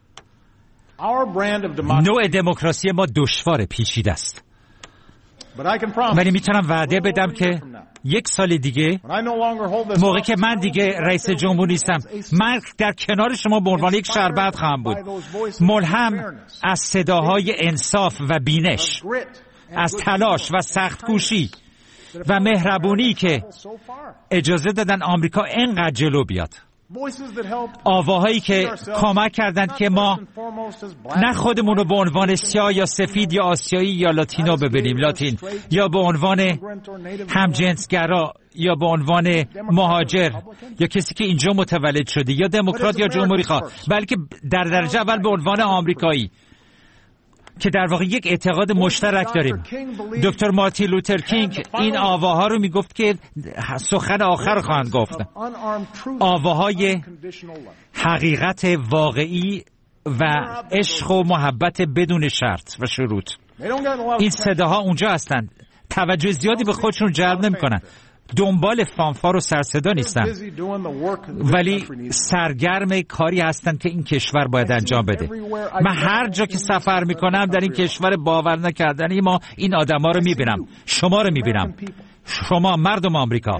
Speaker 1: نوع دموکراسی ما دشوار، پیچیده است. ولی میتونم وعده بدم که یک سال دیگه، موقع که من دیگه رئیس جمهور نیستم، من در کنار شما به عنوان یک شهروند خواهم بود، ملهم از صداهای انصاف و بینش، از تلاش و سخت‌کوشی و مهربونی که اجازه دادن آمریکا اینقدر جلو بیاد. آواهایی که کمک کردند که ما نه خودمون رو به عنوان سیاه یا سفید یا آسیایی یا لاتینو ببینیم، لاتین، یا به عنوان همجنسگرا یا به عنوان مهاجر یا کسی که اینجا متولد شده یا دموکرات یا جمهوری خواه، بلکه در درجه اول به عنوان آمریکایی که در واقع یک اعتقاد مشترک داریم. دکتر مارتین لوتر کینگ این آواها رو میگفت که سخن آخر خواهند گفت، آواهای حقیقت واقعی و عشق و محبت بدون شرط و شروط. این صداها اونجا هستند، توجه زیادی به خودشون جلب نمی‌کنن، دنبال فانفار و سرصدا نیستن، ولی سرگرم کاری هستن که این کشور باید انجام بده. من هر جا که سفر میکنم در این کشور باور نکردنی ما این آدما رو میبینم، شما رو میبینم، شما مردم آمریکا،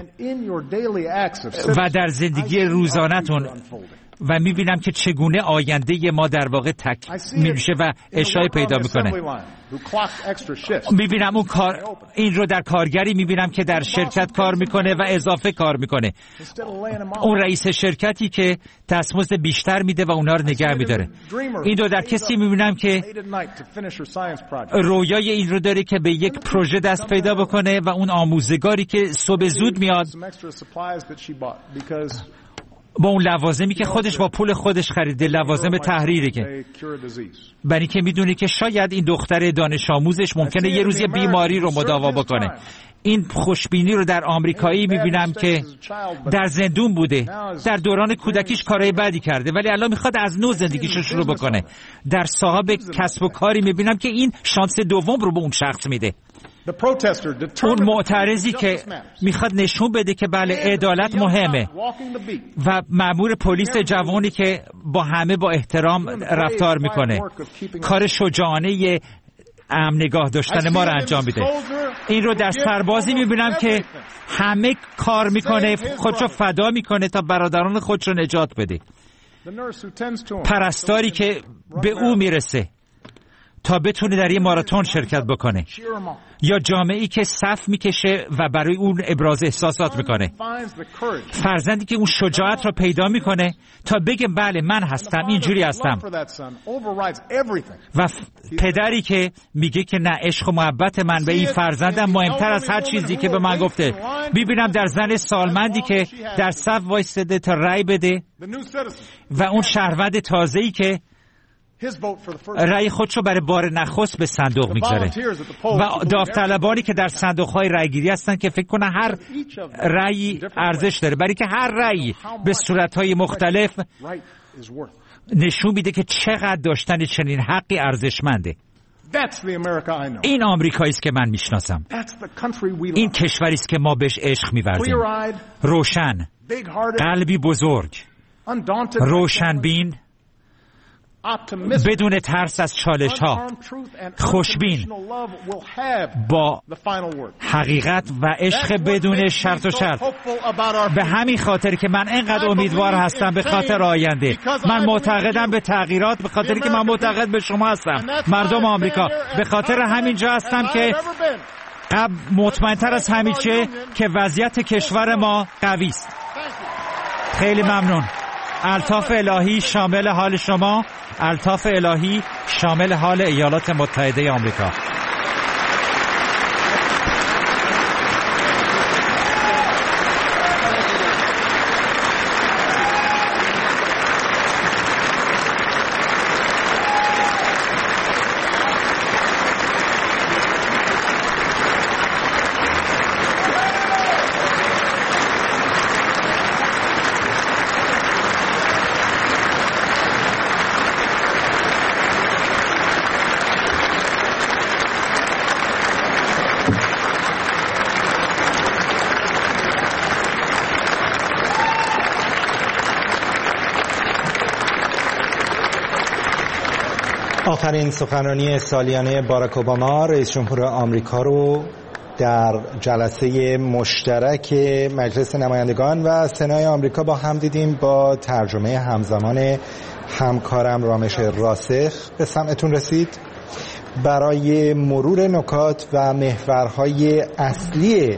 Speaker 1: و در زندگی روزانه‌تون و میبینم که چگونه آینده ما در واقع تکمیل میشه و اشاره پیدا میکنه. میبینم این رو در کارگری میبینم که در شرکت کار میکنه و اضافه کار میکنه، اون رئیس شرکتی که دستمزد بیشتر میده و اونا رو نگه میداره. این رو در کسی میبینم که رویای این رو داره که به یک پروژه دست پیدا بکنه و اون آموزگاری که صبح زود میاد با اون لوازمی که خودش با پول خودش خریده، لوازم تحریری، که برای که میدونی که شاید این دختر دانش آموزش ممکنه یه روز بیماری رو مداوا بکنه. این خوشبینی رو در آمریکایی میبینم که در زندون بوده، در دوران کودکیش کارهای بدی کرده، ولی الان میخواد از نو زندگیش رو شروع بکنه. در صاحب کسب و کاری میبینم که این شانس دوم رو به اون شخص میده. اون معترضی که میخواد نشون بده که بله عدالت مهمه و مأمور پلیس جوانی که با همه با احترام رفتار میکنه، کار شجاعانه نگاه داشتن ما رو انجام میده. این رو در سربازی میبینم که همه کار میکنه، خودشو فدا میکنه تا برادران خودشو نجات بده. پرستاری که به او میرسه تا بتونه در یه ماراتون شرکت بکنه، یا جامعه‌ای که صف میکشه و برای اون ابراز احساسات میکنه، فرزندی که اون شجاعت رو پیدا میکنه تا بگه بله من هستم، اینجوری هستم، و پدری که میگه که نه، عشق و محبت من به این فرزندم مهمتر از هر چیزی که به من گفته. میبینم در زن سالمندی که در صف وایستده تا رأی بده و اون شهروند تازه‌ای که رأی خودشو برای بار نخست به صندوق میگذاره، و داوطلبانی که در صندوق‌های رأیگیری هستن که فکر کنه هر رأی ارزش داره، برای که هر رأی به صورت‌های مختلف نشون میده که چقدر داشتن چنین حقی ارزشمنده. این آمریکایی است که من میشناسم. این کشوری است که ما بهش عشق می‌ورزیم. روشن، قلبی بزرگ، روشنبین، بدون ترس از چالش ها، خوشبین، با حقیقت و عشق بدون شرط و شرط. به همین خاطر که من اینقدر امیدوار هستم به خاطر آینده، من معتقدم به تغییرات، به خاطر که من معتقد به شما هستم، مردم آمریکا. به خاطر همین جا هستم که مطمئن‌تر از همیشه که وضعیت کشور ما قوی است. خیلی ممنون. الطاف الهی شامل حال شما، الطاف الهی شامل حال ایالات متحده آمریکا.
Speaker 3: آخرین سخنرانی سالیانه باراک اوباما رئیس جمهور آمریکا رو در جلسه مشترک مجلس نمایندگان و سنای آمریکا با هم دیدیم، با ترجمه همزمان همکارم رامش راسخ به سمعتون رسید. برای مرور نکات و محورهای اصلی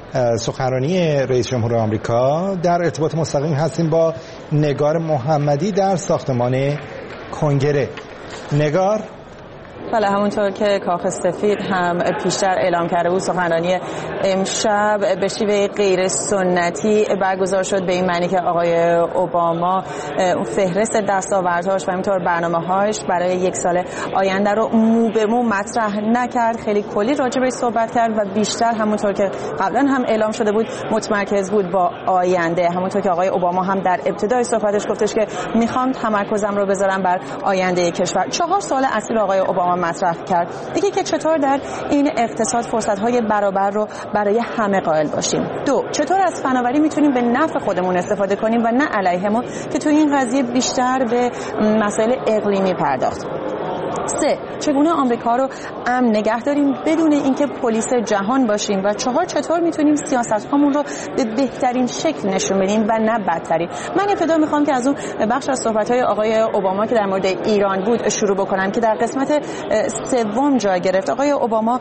Speaker 3: سخنرانی رئیس جمهور آمریکا در ارتباط مستقیم هستیم با نگار محمدی در ساختمان کنگره. نگار؟
Speaker 4: بله، همونطور که کاخ سفید هم پیشتر اعلام کرده بود، سخنرانی امشب به شیوه غیر سنتی برگزار شد، به این معنی که آقای اوباما فهرست دستاوردهاش و همینطور برنامه‌هاش برای یک سال آینده رو مو به مو مطرح نکرد، خیلی کلی راجع بهش صحبت کرد و بیشتر همونطور که قبلا هم اعلام شده بود متمرکز بود با آینده. همونطور که آقای اوباما هم در ابتدای صحبتش گفتش که میخوام تمرکزم رو بذارم بر آینده کشور. 4 سوال اصلی آقای اوباما مطرح کرد. یکی که چطور در این اقتصاد فرصت‌های برابر رو برای همه قائل باشیم. 2، چطور از فناوری میتونیم به نفع خودمون استفاده کنیم و نه علیهمون، که تو این قضیه بیشتر به مسائل اقلیمی پرداخت. 3، چگونه آمریکا رو امن نگه داریم بدون اینکه پلیس جهان باشیم. و 4، چطور میتونیم سیاست‌هامون رو به بهترین شکل نشون بدیم و نه بدترین. من ابتدا میخوام که از اون بخش از صحبت‌های آقای اوباما که در مورد ایران بود شروع بکنم که در قسمت 3 جا گرفت. آقای اوباما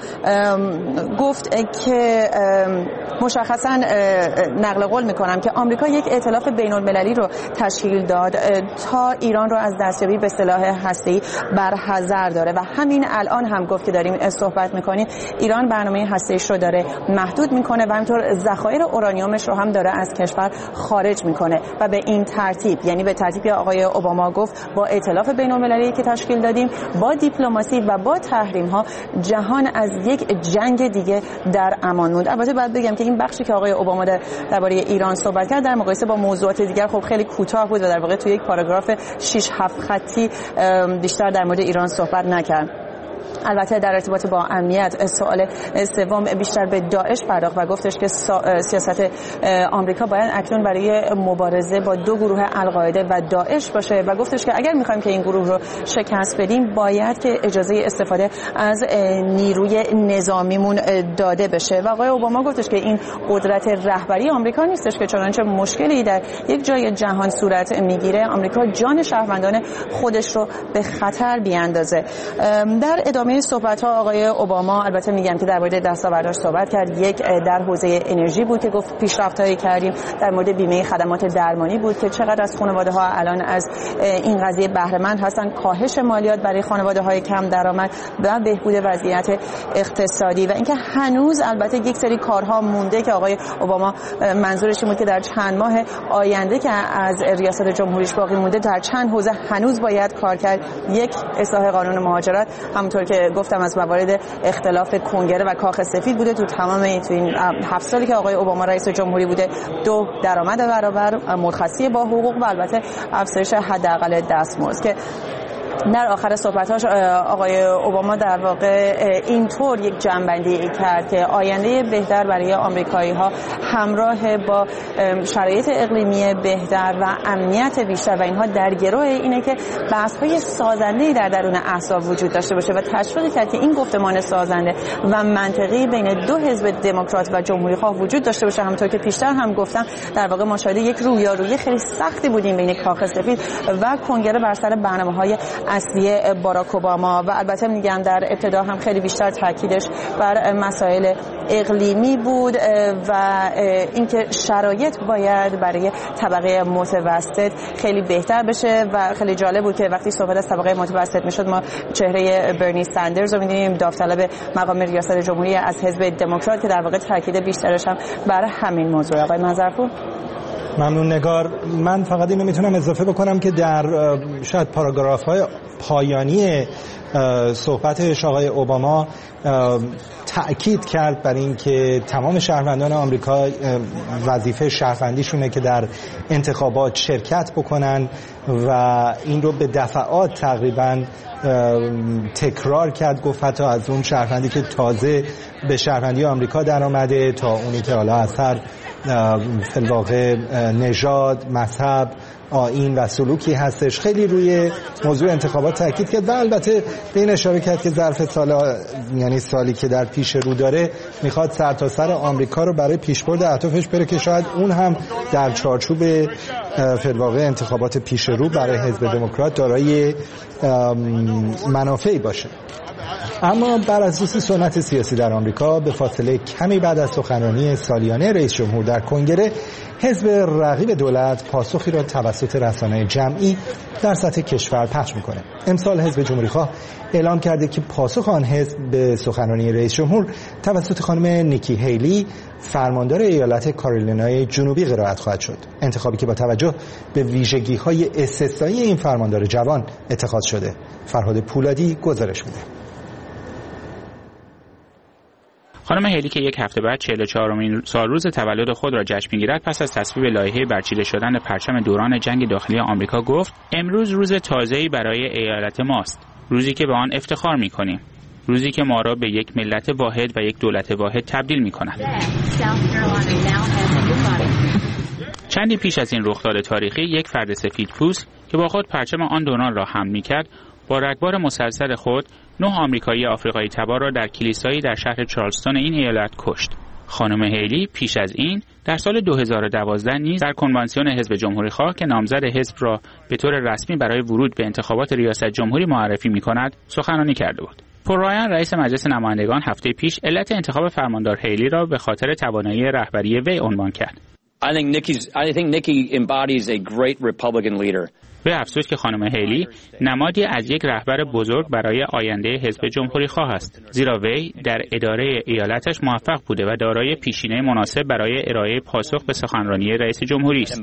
Speaker 4: گفت که مشخصاً نقل قول میکنم که آمریکا یک ائتلاف بین‌المللی رو تشکیل داد تا ایران رو از دستیابی به سلاح هسته‌ای برحذر داره و همین الان هم گفت که داریم صحبت میکنیم ایران برنامه هسته‌ایش رو داره محدود میکنه و همینطور ذخایر اورانیومش رو هم داره از کشور خارج میکنه و به این ترتیب، یعنی به ترتیبی آقای اوباما گفت با ائتلاف بین‌المللی که تشکیل دادیم، با دیپلماسی و با تحریم ها، جهان از یک جنگ دیگه در امان موند. البته باید بگم که این بخشی که آقای اوباما درباره ایران صحبت کرد در مقایسه با موضوعات دیگر خب خیلی کوتاه بود و در واقع تو یک پاراگراف 6-7 خطی بیشتر در مورد ایران صحبت نکرد. البته در ارتباط با امنیت سوال سوم بیشتر به داعش پرداخت و گفتش که سیاست آمریکا باید اکنون برای مبارزه با دو گروه القاعده و داعش باشه و گفتش که اگر می‌خوایم که این گروه رو شکست بدیم باید که اجازه استفاده از نیروی نظامیمون داده بشه و آقای اوباما گفتش که این قدرت رهبری آمریکا نیستش که چنانچه مشکلی در یک جای جهان صورت میگیره آمریکا جان شهروندان خودش رو به خطر بیاندازه. در ادامه صحبت‌ها آقای اوباما البته میگم که در مورد دستاورداش صحبت کرد. یک در حوزه انرژی بود که گفت پیشرفت‌هایی کردیم، در مورد بیمه خدمات درمانی بود که چقدر از خانواده‌ها الان از این قضیه بهره مند هستن، کاهش مالیات برای خانواده‌های کم درآمد و بهبود وضعیت اقتصادی و اینکه هنوز البته یک سری کارها مونده که آقای اوباما منظورش این بود که در چند ماه آینده که از ریاست جمهوریش باقی مونده در چند حوزه هنوز باید کار کرد. یک اصلاح قانون مهاجرت، همونطور که گفتم از موارد اختلاف کنگره و کاخ سفید بوده تو تمام این 7 سالی که آقای اوباما رئیس جمهوری بوده. 2 درآمد برابر، مرخصی با حقوق و البته افزایش حداقل دستمزد که در آخر صحبتاش آقای اوباما در واقع اینطور یک جنبندی کرد که آینده بهتر برای آمریکایی‌ها همراه با شرایط اقلیمی بهتر و امنیت بیشتر و اینها در گروه اینه که بحث‌های سازنده‌ای در درون احزاب وجود داشته باشه و تشویق کرد که این گفتمان سازنده و منطقی بین دو حزب دموکرات و جمهوری‌خواه وجود داشته باشه. همونطور که پیشتر هم گفتم در واقع مشاهده یک رویارویی خیلی سختی بودیم بین کاخ سفید و کنگره بر سر برنامه‌های اصلی باراک اوباما و البته میگم در ابتدا هم خیلی بیشتر تاکیدش بر مسائل اقلیمی بود و اینکه شرایط باید برای طبقه متوسط خیلی بهتر بشه و خیلی جالب بود که وقتی صحبت از طبقه متوسط میشد ما چهره برنی سندرز رو می‌دیدیم، داوطلب مقام ریاست جمهوری از حزب دموکرات که در واقع تاکید بیشترش هم بر همین موضوع. آقای منظرپور.
Speaker 3: ممنون نگار. من فقط اینو میتونم اضافه بکنم که در شاید پاراگراف‌های پایانی صحبتش آقای اوباما تأکید کرد بر این که تمام شهروندان آمریکا وظیفه شهروندیشونه که در انتخابات شرکت بکنن و این رو به دفعات تقریبا تکرار کرد. گفت حتی از اون شهروندی که تازه به شهروندی آمریکا در آمده تا اونی که حالا از هر فی الواقع نژاد، مذهب، آیین و سلوکی هستش خیلی روی موضوع انتخابات تاکید کرد و البته به این اشاره کرد که ظرف سالی که در پیش رو داره میخواد سرتاسر آمریکا رو برای پیشبرد اهدافش بره که شاید اون هم در چارچوب فی الواقع انتخابات پیش رو برای حزب دموکرات دارای منافعی باشه. اما بر اساس سنت سیاسی در آمریکا به فاصله کمی بعد از سخنرانی سالیانه رئیس جمهور در کنگره حزب رقیب دولت پاسخی را توسط رسانه‌های جمعی در سطح کشور پخش میکنه. امسال حزب جمهوری‌خواه اعلام کرده که پاسخ آن حزب به سخنرانی رئیس جمهور توسط خانم نیکی هیلی فرماندار ایالت کارولینای جنوبی قرائت خواهد شد. انتخابی که با توجه به ویژگی‌های استثنایی این فرماندار جوان اتخاذ شده. فرهاد پولادی گزارش میده.
Speaker 5: خانم هیلی که یک هفته بعد 44مین سالروز تولد خود را جشن می‌گیرد پس از تصویب لایحه برچیده شدن پرچم دوران جنگ داخلی آمریکا گفت امروز روز تازه‌ای برای ایالت ماست، روزی که به آن افتخار می‌کنیم، روزی که ما را به یک ملت واحد و یک دولت واحد تبدیل می‌کند. چندی پیش از این رخداد تاریخی یک فرد سفیدپوست که با خود پرچم آن دوران را حمل می‌کرد با رگبار مسلسل خود 9 آمریکایی آفریقایی تبار را در کلیسایی در شهر چارلستون این ایالت کشت. خانم هیلی پیش از این در سال 2012 نیز در کنوانسیون حزب جمهوری‌خواه که نامزد حزب را به طور رسمی برای ورود به انتخابات ریاست جمهوری معرفی می‌کند سخنرانی کرده بود. پل رایان رئیس مجلس نمایندگان هفته پیش علت انتخاب فرماندار هیلی را به خاطر توانایی رهبری وی عنوان کرد.
Speaker 6: I think Nikki embodies a great Republican leader.
Speaker 5: به افسوس که خانم هیلی نمادی از یک رهبر بزرگ برای آینده حزب جمهوری خواه است، زیرا وی در اداره ایالتش موفق بوده و دارای پیشینه مناسب برای ارائه پاسخ به سخنرانی رئیس جمهوری است.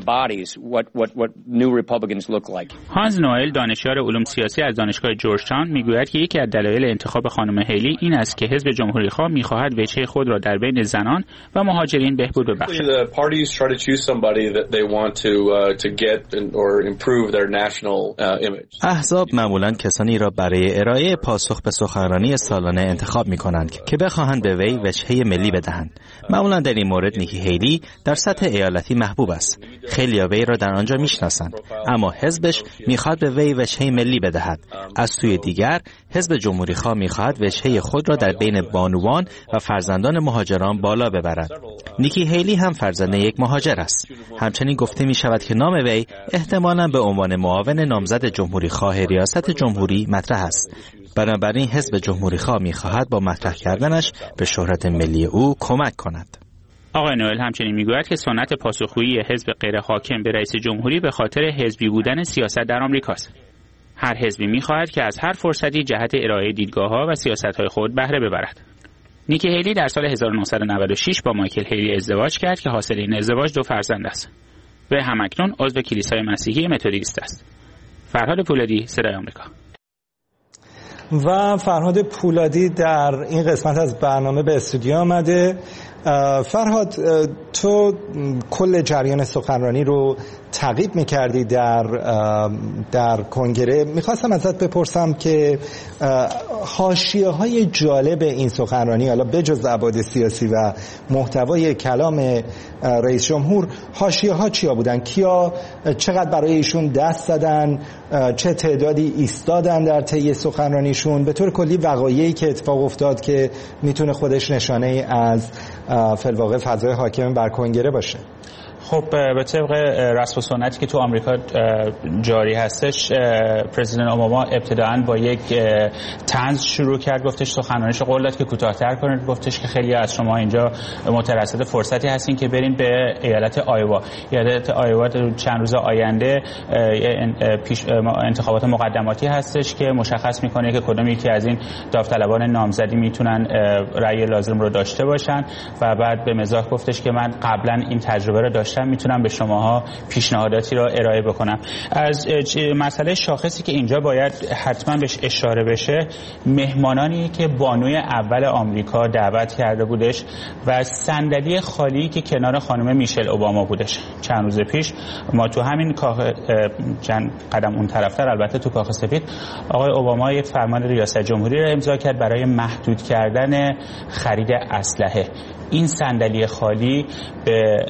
Speaker 5: هانز نوئل دانشیار علوم سیاسی از دانشگاه جورجتاون میگوید که یکی از دلایل انتخاب خانم هیلی این است که حزب جمهوری خواه میخواهد وجهه خود را در بین زنان و مهاجرین بهبود ببخشد.
Speaker 7: احزاب معمولاً کسانی را برای ارائه پاسخ به سخنرانی سالانه انتخاب می‌کنند که بخواهند به وی وجهه ملی بدهند. معمولاً در این مورد نیکی هیلی در سطح ایالتی محبوب است. خیلی‌ها وی را در آنجا می‌شناسند، اما حزبش می‌خواد به وی وجهه ملی بدهد. از سوی دیگر حزب جمهوری‌خواه می‌خواهد وجهه خود را در بین بانوان و فرزندان مهاجران بالا ببرد. نیکی هیلی هم فرزند یک مهاجر است. همچنین گفته می‌شود که نام وی احتمالاً به عنوان معاون نامزد جمهوری‌خواه ریاست جمهوری مطرح است. بنابراین حزب جمهوری‌خواه می‌خواهد با مطرح کردنش به شهرت ملی او کمک کند.
Speaker 5: آقای نوئل همچنین میگوید که سنت پاسخگویی حزب غیر حاکم به رئیس جمهوری به خاطر حزبی بودن سیاست در آمریکاست. هر حزبی می‌خواهد که از هر فرصتی جهت ارائه دیدگاه‌ها و سیاست‌های خود بهره ببرد. نیکی هیلی در سال 1996 با مایکل هیلی ازدواج کرد که حاصل این ازدواج 2 فرزند است. و همکنون عضو کلیسای مسیحی متدیست است. فرهاد پولادی، صدای آمریکا.
Speaker 3: و فرهاد پولادی در این قسمت از برنامه به استودیو آمده. فرهاد، تو کل جریان سخنرانی رو تعقیب می‌کردی در کنگره. می‌خواستم ازت بپرسم که حاشیه‌های جالب این سخنرانی، حالا بجز ابعاد سیاسی و محتوای کلام رئیس جمهور، حاشیه‌ها چیا بودن؟ کیا چقدر برای ایشون دست زدن؟ چه تعدادی ایستادن در طی سخنرانیشون؟ به طور کلی وقایعی که اتفاق افتاد که میتونه خودش نشانه از فی‌الواقع فضای حاکم بر کنگره باشه.
Speaker 5: خب به طبق رسم و سنتی که تو آمریکا جاری هستش، پرزیدنت اوباما ابتداعاً با یک طنز شروع کرد. گفتش سخنرانیش قول داد که کوتاه‌تر کنید. گفتش که خیلی از شما اینجا مترصد فرصتی هستین که برین به ایالت آیوا. ایالت آیوا چند روز آینده انتخابات مقدماتی هستش که مشخص میکنه که کدوم یکی از این داوطلبان نامزدی میتونن رأی لازم رو داشته باشن. و بعد به مزاح گفتش که من قبلا این تجربه رو داشتم، میتونم به شماها پیشنهاداتی را ارائه بکنم. از مسئله شاخصی که اینجا باید حتما بهش اشاره بشه، مهمانانی که بانوی اول آمریکا دعوت کرده بودش و صندلی خالی که کنار خانم میشل اوباما بودش. چند روز پیش ما تو همین چند قدم اون طرفتر، البته تو کاخ سفید، آقای اوباما یک فرمان ریاست جمهوری را امضا کرد برای محدود کردن خرید اسلحه. این صندلی خالی به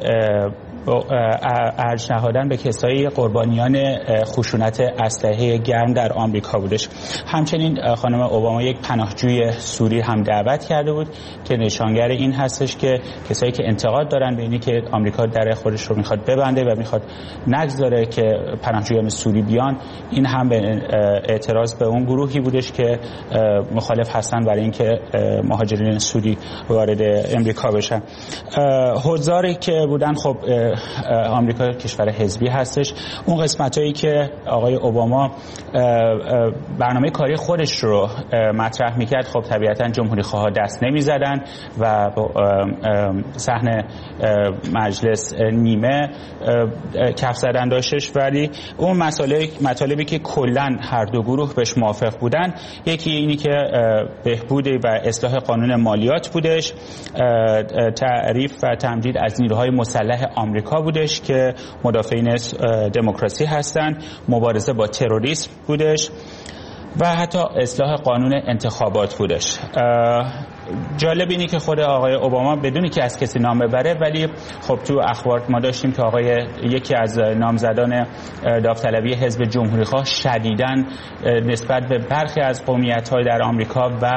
Speaker 5: ارج نهادن به کسایی قربانیان خشونت اسلحه گرم در آمریکا بودش. همچنین خانم اوباما یک پناهجوی سوری هم دعوت کرده بود که نشانگر این هستش که کسایی که انتقاد دارن به اینی که آمریکا در خودش رو میخواد ببنده و میخواد نگذاره که پناهجویان سوری بیان، این هم به اعتراض به اون گروهی بودش که مخالف هستن برای اینکه مهاجرین سوری وارد امریکا بشن. حضاری که بودن، خب آمریکا کشور حزبی هستش. اون قسمتایی که آقای اوباما برنامه کاری خودش رو مطرح میکرد، خب طبیعتا جمهوری خواه دست نمیزدن و صحن مجلس نیمه کف زدن داشتش. ولی اون مطالبی که کلا هر دو گروه بهش موافق بودن، یکی اینی که بهبود و اصلاح قانون مالیات بودش، تعریف و تمدید از نیروهای مسلح آمریکا بودش که مدافعین دموکراسی هستند، مبارزه با تروریسم بودش و حتی اصلاح قانون انتخابات بودش. جالب اینی که خود آقای اوباما بدونی که از کسی نام ببره، ولی خب تو اخبار ما داشتیم که یکی از نامزدان داوطلبی حزب جمهوری خواه شدیداً نسبت به برخی از قومیت‌های در آمریکا و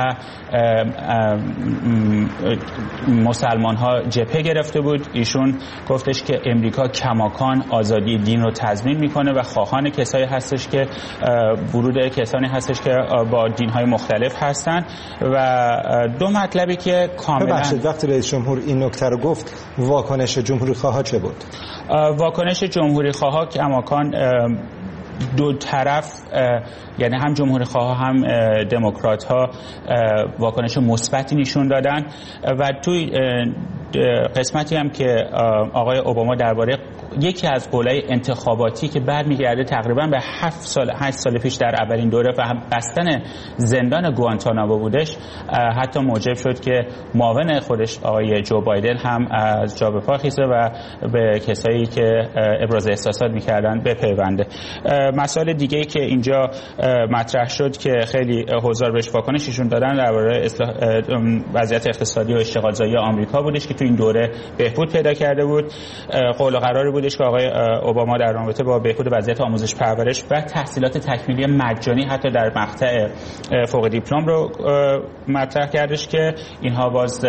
Speaker 5: مسلمان‌ها جبهه گرفته بود. ایشون گفتش که امریکا کماکان آزادی دین رو تضمین میکنه و خواهان کسایی هستش که ورود کسانی هستش که با دین‌های مختلف هستن. و دو مطلبی که کاملا
Speaker 3: وقتی رئیس جمهور این نکته رو گفت، واکنش جمهوری خواها چه بود؟
Speaker 5: واکنش جمهوری خواها کماکان دو طرف، یعنی هم جمهوری خواه هم دموکرات ها واکنش مثبتی نشون دادن و توی قسمتی هم که آقای اوباما درباره یکی از قولای انتخاباتی که برمیگرده تقریبا به 8 سال پیش در اولین دوره و بستن زندان گوانتانامو بودش، حتی موجب شد که معاون خودش آقای جو بایدن هم از جا به پا خیزه و به کسایی که ابراز احساسات می‌کردن بپیونده. مسائل دیگه‌ای که اینجا مطرح شد که خیلی حضار بهش واکنششون دادن درباره وضعیت اقتصادی و اشتغالزایی آمریکا بودش که تو این دوره بهبود پیدا کرده بود. قول و قراری بودش که آقای اوباما در رابطه با بهبود وضعیت آموزش پرورش و تحصیلات تکمیلی مجانی حتی در مقطع فوق دیپلم رو مطرح کردش که اینها باز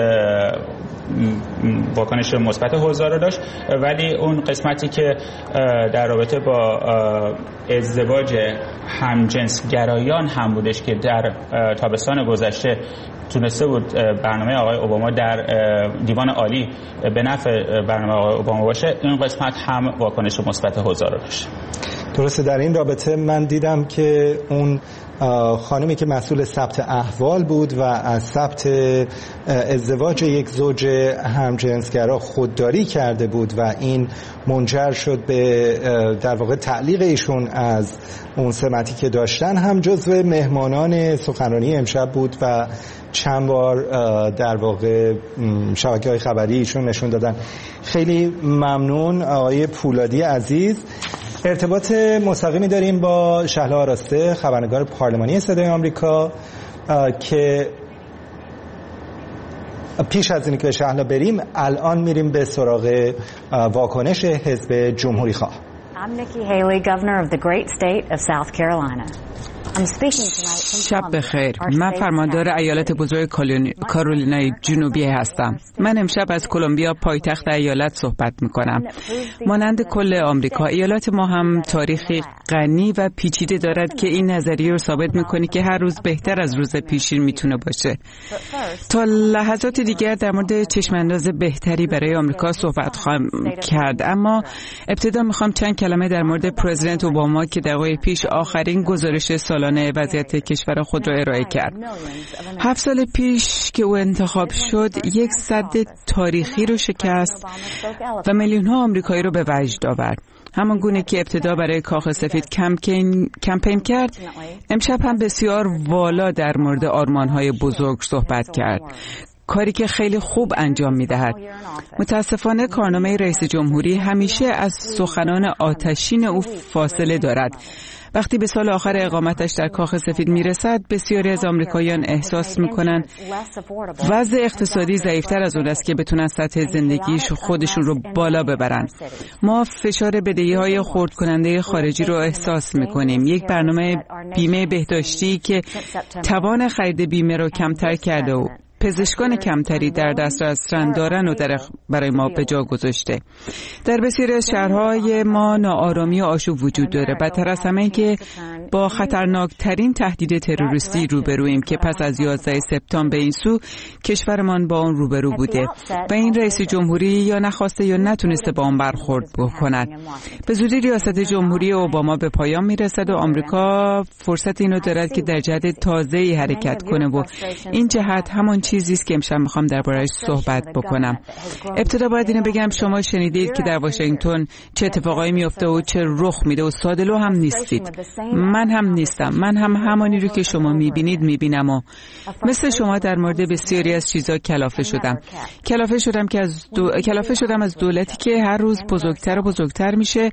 Speaker 5: واکنش مثبت حضار رو داشت، ولی اون قسمتی که در رابطه با ازدواج همجنسگرایان هم بودش که در تابستان گذشته تونسته بود برنامه آقای اوباما در دیوان عالی به نفع برنامه آقای اوباما باشه، این قسمت هم واکنش مثبت حضار رو داشت.
Speaker 3: درسته. در این رابطه من دیدم که اون خانمی که مسئول ثبت احوال بود و از ثبت ازدواج یک زوج همجنسگرا خودداری کرده بود و این منجر شد به در واقع تعلیق ایشون از اون سمتی که داشتن، هم جزو مهمانان سخنرانی امشب بود و چند بار در واقع شبکه‌های خبری ایشون نشون دادن. خیلی ممنون آقای پولادی عزیز. ارتباط مستقیمی داریم با شهلا آراسته، خبرنگار پارلمانی صدای آمریکا، که پیش از اینکه به شهلا بریم الان میریم به سراغ واکنش حزب جمهوری خواه.
Speaker 8: I'm Nikki Haley, governor of the great state of South Carolina.
Speaker 9: شب بخیر. من فرماندار ایالت بزرگ کارولینای جنوبی هستم. من امشب از کلمبیا پایتخت ایالت صحبت میکنم. مانند کل آمریکا، ایالت ما هم تاریخی غنی و پیچیده دارد که این نظریه رو ثابت میکنه که هر روز بهتر از روز پیشین میتونه باشه. تا لحظات دیگر در مورد چشمانداز بهتری برای آمریکا صحبت خواهم کرد، اما ابتدا میخوام چند کلمه در مورد پرزیدنت اوباما که دقایق پیش آخرین گزارش سالانه وضعیت کشور خود را ارائه کرد. 7 سال پیش که او انتخاب شد، یک سد تاریخی رو شکست و میلیون ها آمریکایی رو به وجد آورد. همان گونه که ابتدا برای کاخ سفید کمپین کرد، امشب هم بسیار والا در مورد آرمان‌های بزرگ صحبت کرد، کاری که خیلی خوب انجام می‌دهد. متاسفانه کارنامه رئیس جمهوری همیشه از سخنان آتشین او فاصله دارد. وقتی به سال آخر اقامتش در کاخ سفید میرسد، بسیاری از آمریکاییان احساس میکنن وضع اقتصادی ضعیفتر از اون است که بتونن سطح زندگیش خودشون رو بالا ببرن. ما فشار بدهی‌های خرد کننده خارجی رو احساس میکنیم. یک برنامه بیمه بهداشتی که توان خرید بیمه رو کمتر کرده و پزشکان کمتری در دسترس دارن و برای ما به جا گذاشته. در بسیاری از شهرهای ما ناآرامی و آشوب وجود داره. بدتر از همه که با خطرناکترین تهدید تروریستی روبرویم که پس از 11 سپتامبر به این سو کشورمان با اون روبرو بوده و این رئیس جمهوری یا نخواسته یا نتونسته با اون برخورد بکند. به زودی ریاست جمهوری اوباما به پایان میرسد و آمریکا فرصت اینو دارد که در جهت تازه‌ای حرکت کنه و این جهت همان چیزی است که امشب میخوام درباره‌اش صحبت بکنم. ابتدا باید اینو بگم شما شنیدید که در واشنگتن چه اتفاقایی میفته و چه رخ میده و ساده‌لو هم نیستید. من هم نیستم. من هم همانی رو که شما میبینم و مثل شما در مورد بسیاری از چیزا کلافه شدم. کلافه شدم از دولتی که هر روز بزرگتر و بزرگتر میشه،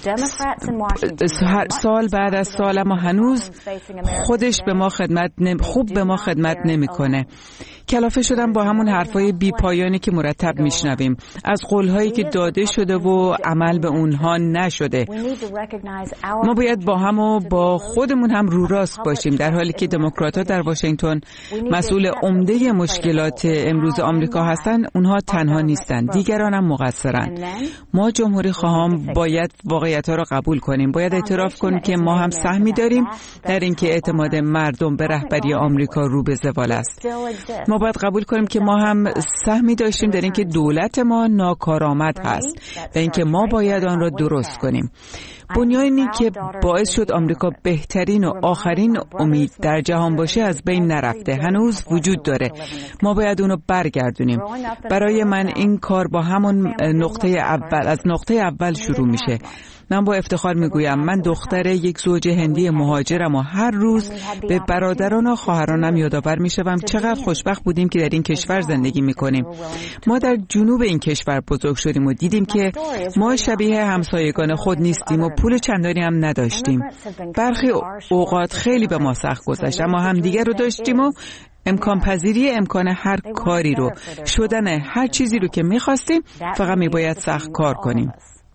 Speaker 9: سال بعد از سال، اما هنوز خودش به ما خدمت نمیکنه. کلافه شدم با همون حرفای بی پایانی که مرتب میشنویم، از قولهایی که داده شده و عمل به اونها نشده. ما باید با هم و با خودمون هم رو راست باشیم، در حالی که دموکرات‌ها در واشنگتن مسئول عمده مشکلات امروز آمریکا هستن. اونها تنها نیستن، دیگران هم مقصرن. ما جمهوری خواهان باید واقعیت‌ها رو قبول کنیم. باید اعتراف کنیم که ما هم سهمی داریم در اینکه اعتماد مردم به رهبری آمریکا رو به زوال است. ما باید قبول کنیم که ما هم سهمی داشتیم در اینکه دولت ما ناکارآمد هست و اینکه ما باید آن را درست کنیم. بنیانی که باعث شد آمریکا بهترین و آخرین امید در جهان باشه از بین نرفته، هنوز وجود داره. ما باید اونو برگردونیم. برای من این کار با همون نقطه اول شروع میشه. من با افتخار میگویم من دختر یک زوج هندی مهاجرم و هر روز به برادران و خواهرانم یادآور میشم چقدر خوشبخت بودیم که در این کشور زندگی میکنیم. ما در جنوب این کشور بزرگ شدیم و دیدیم که ما شبیه همسایگان خود نیستیم و پول چندانی هم نداشتیم. برخی اوقات خیلی به ما سخت گذشت، اما همدیگر رو داشتیم و امکان پذیری امکان هر کاری رو، شدن هر چیزی رو که میخواستیم، فقط میباید سخت کار کنیم.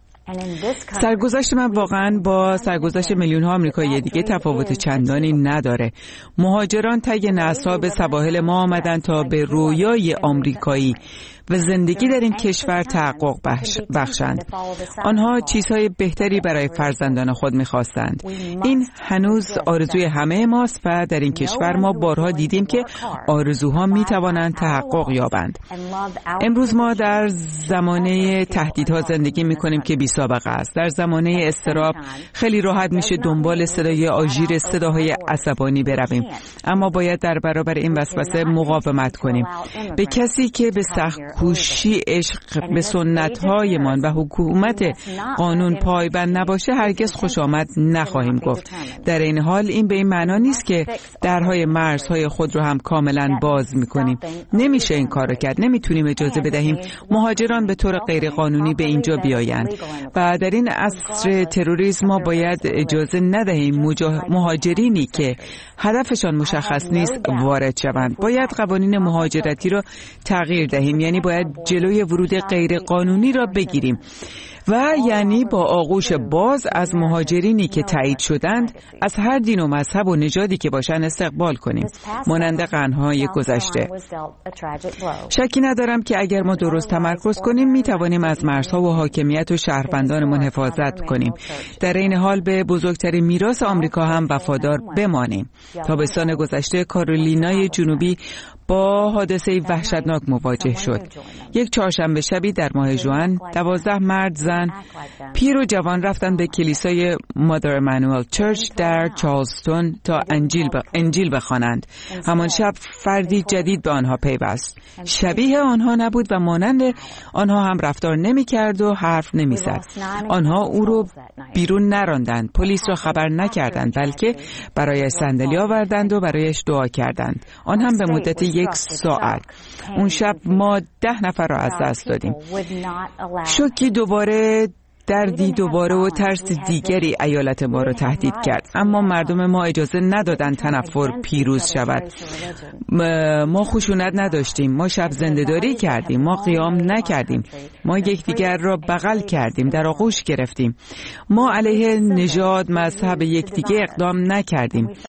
Speaker 9: سرگذشت من واقعا با سرگذشت میلیون ها آمریکایی دیگه تفاوت چندانی نداره. مهاجران طی نسل‌ها به سواحل ما آمدن تا به رویای آمریکایی و زندگی در این کشور تحقق بخشند. آنها چیزهای بهتری برای فرزندان خود می‌خواستند. این هنوز آرزوی همه ماست و در این کشور ما بارها دیدیم که آرزوها می‌توانند تحقق یابند. امروز ما در زمانه تهدیدها زندگی می‌کنیم که بی‌سابقه است. در زمانه اضطراب خیلی راحت میشه دنبال صدای آژیر صداهای عصبانی برویم، اما باید در برابر این وسوسه مقاومت کنیم. به کسی که به سخت کوشی عشق به سنت‌هایمان و حکومت قانون پایبند نباشه هرگز خوش آمد نخواهیم گفت. در این حال این به این معنا نیست که درهای مرزهای خود رو هم کاملا باز می‌کنیم. نمیشه این کارو کرد. نمیتونیم اجازه بدهیم مهاجران به طور غیرقانونی به اینجا بیایند و در این عصر تروریسم ما باید اجازه ندهیم مهاجرینی که هدفشان مشخص نیست وارد شوند. باید قوانین مهاجرتی رو تغییر دهیم، یعنی باید جلوی ورود غیر قانونی را بگیریم و یعنی با آغوش باز از مهاجرینی که تایید شدند از هر دین و مذهب و نژادی که باشند استقبال کنیم، مانند قرن‌های گذشته. شکی ندارم که اگر ما درست تمرکز کنیم می توانیم از مرزها و حاکمیت و شهروندانمون حفاظت کنیم. در این حال به بزرگترین میراث آمریکا هم وفادار بمانیم. تابستان گذشته کارولینای جنوبی با حادثه وحشتناک مواجه شد. یک چهارشنبه شبی در ماه ژوئن 12 مرد، زن، پیر و جوان رفتند به کلیسای مادر امانوئل چرچ در چارلستون تا انجیل بخوانند. همان شب فردی جدید به آنها پیوست. شبیه آنها نبود و مانند آنها هم رفتار نمی‌کرد و حرف نمی‌زد. آنها او رو بیرون نراندند، پلیس را خبر نکردند، بلکه برایش صندلی آوردند و برایش دعا کردند. آن هم به مدت 1 ساعت. اون شب ما 10 نفر را از دست دادیم. شوکی دردی دوباره و ترس دیگری ایالت ما را تهدید کرد، اما مردم ما اجازه ندادند تنفر پیروز شود. ما خشونت نداشتیم، ما شب زنده‌داری کردیم، ما قیام نکردیم، ما یکدیگر را بغل کردیم، در آغوش گرفتیم. ما علیه نژاد، مذهب یکدیگر اقدام نکردیم.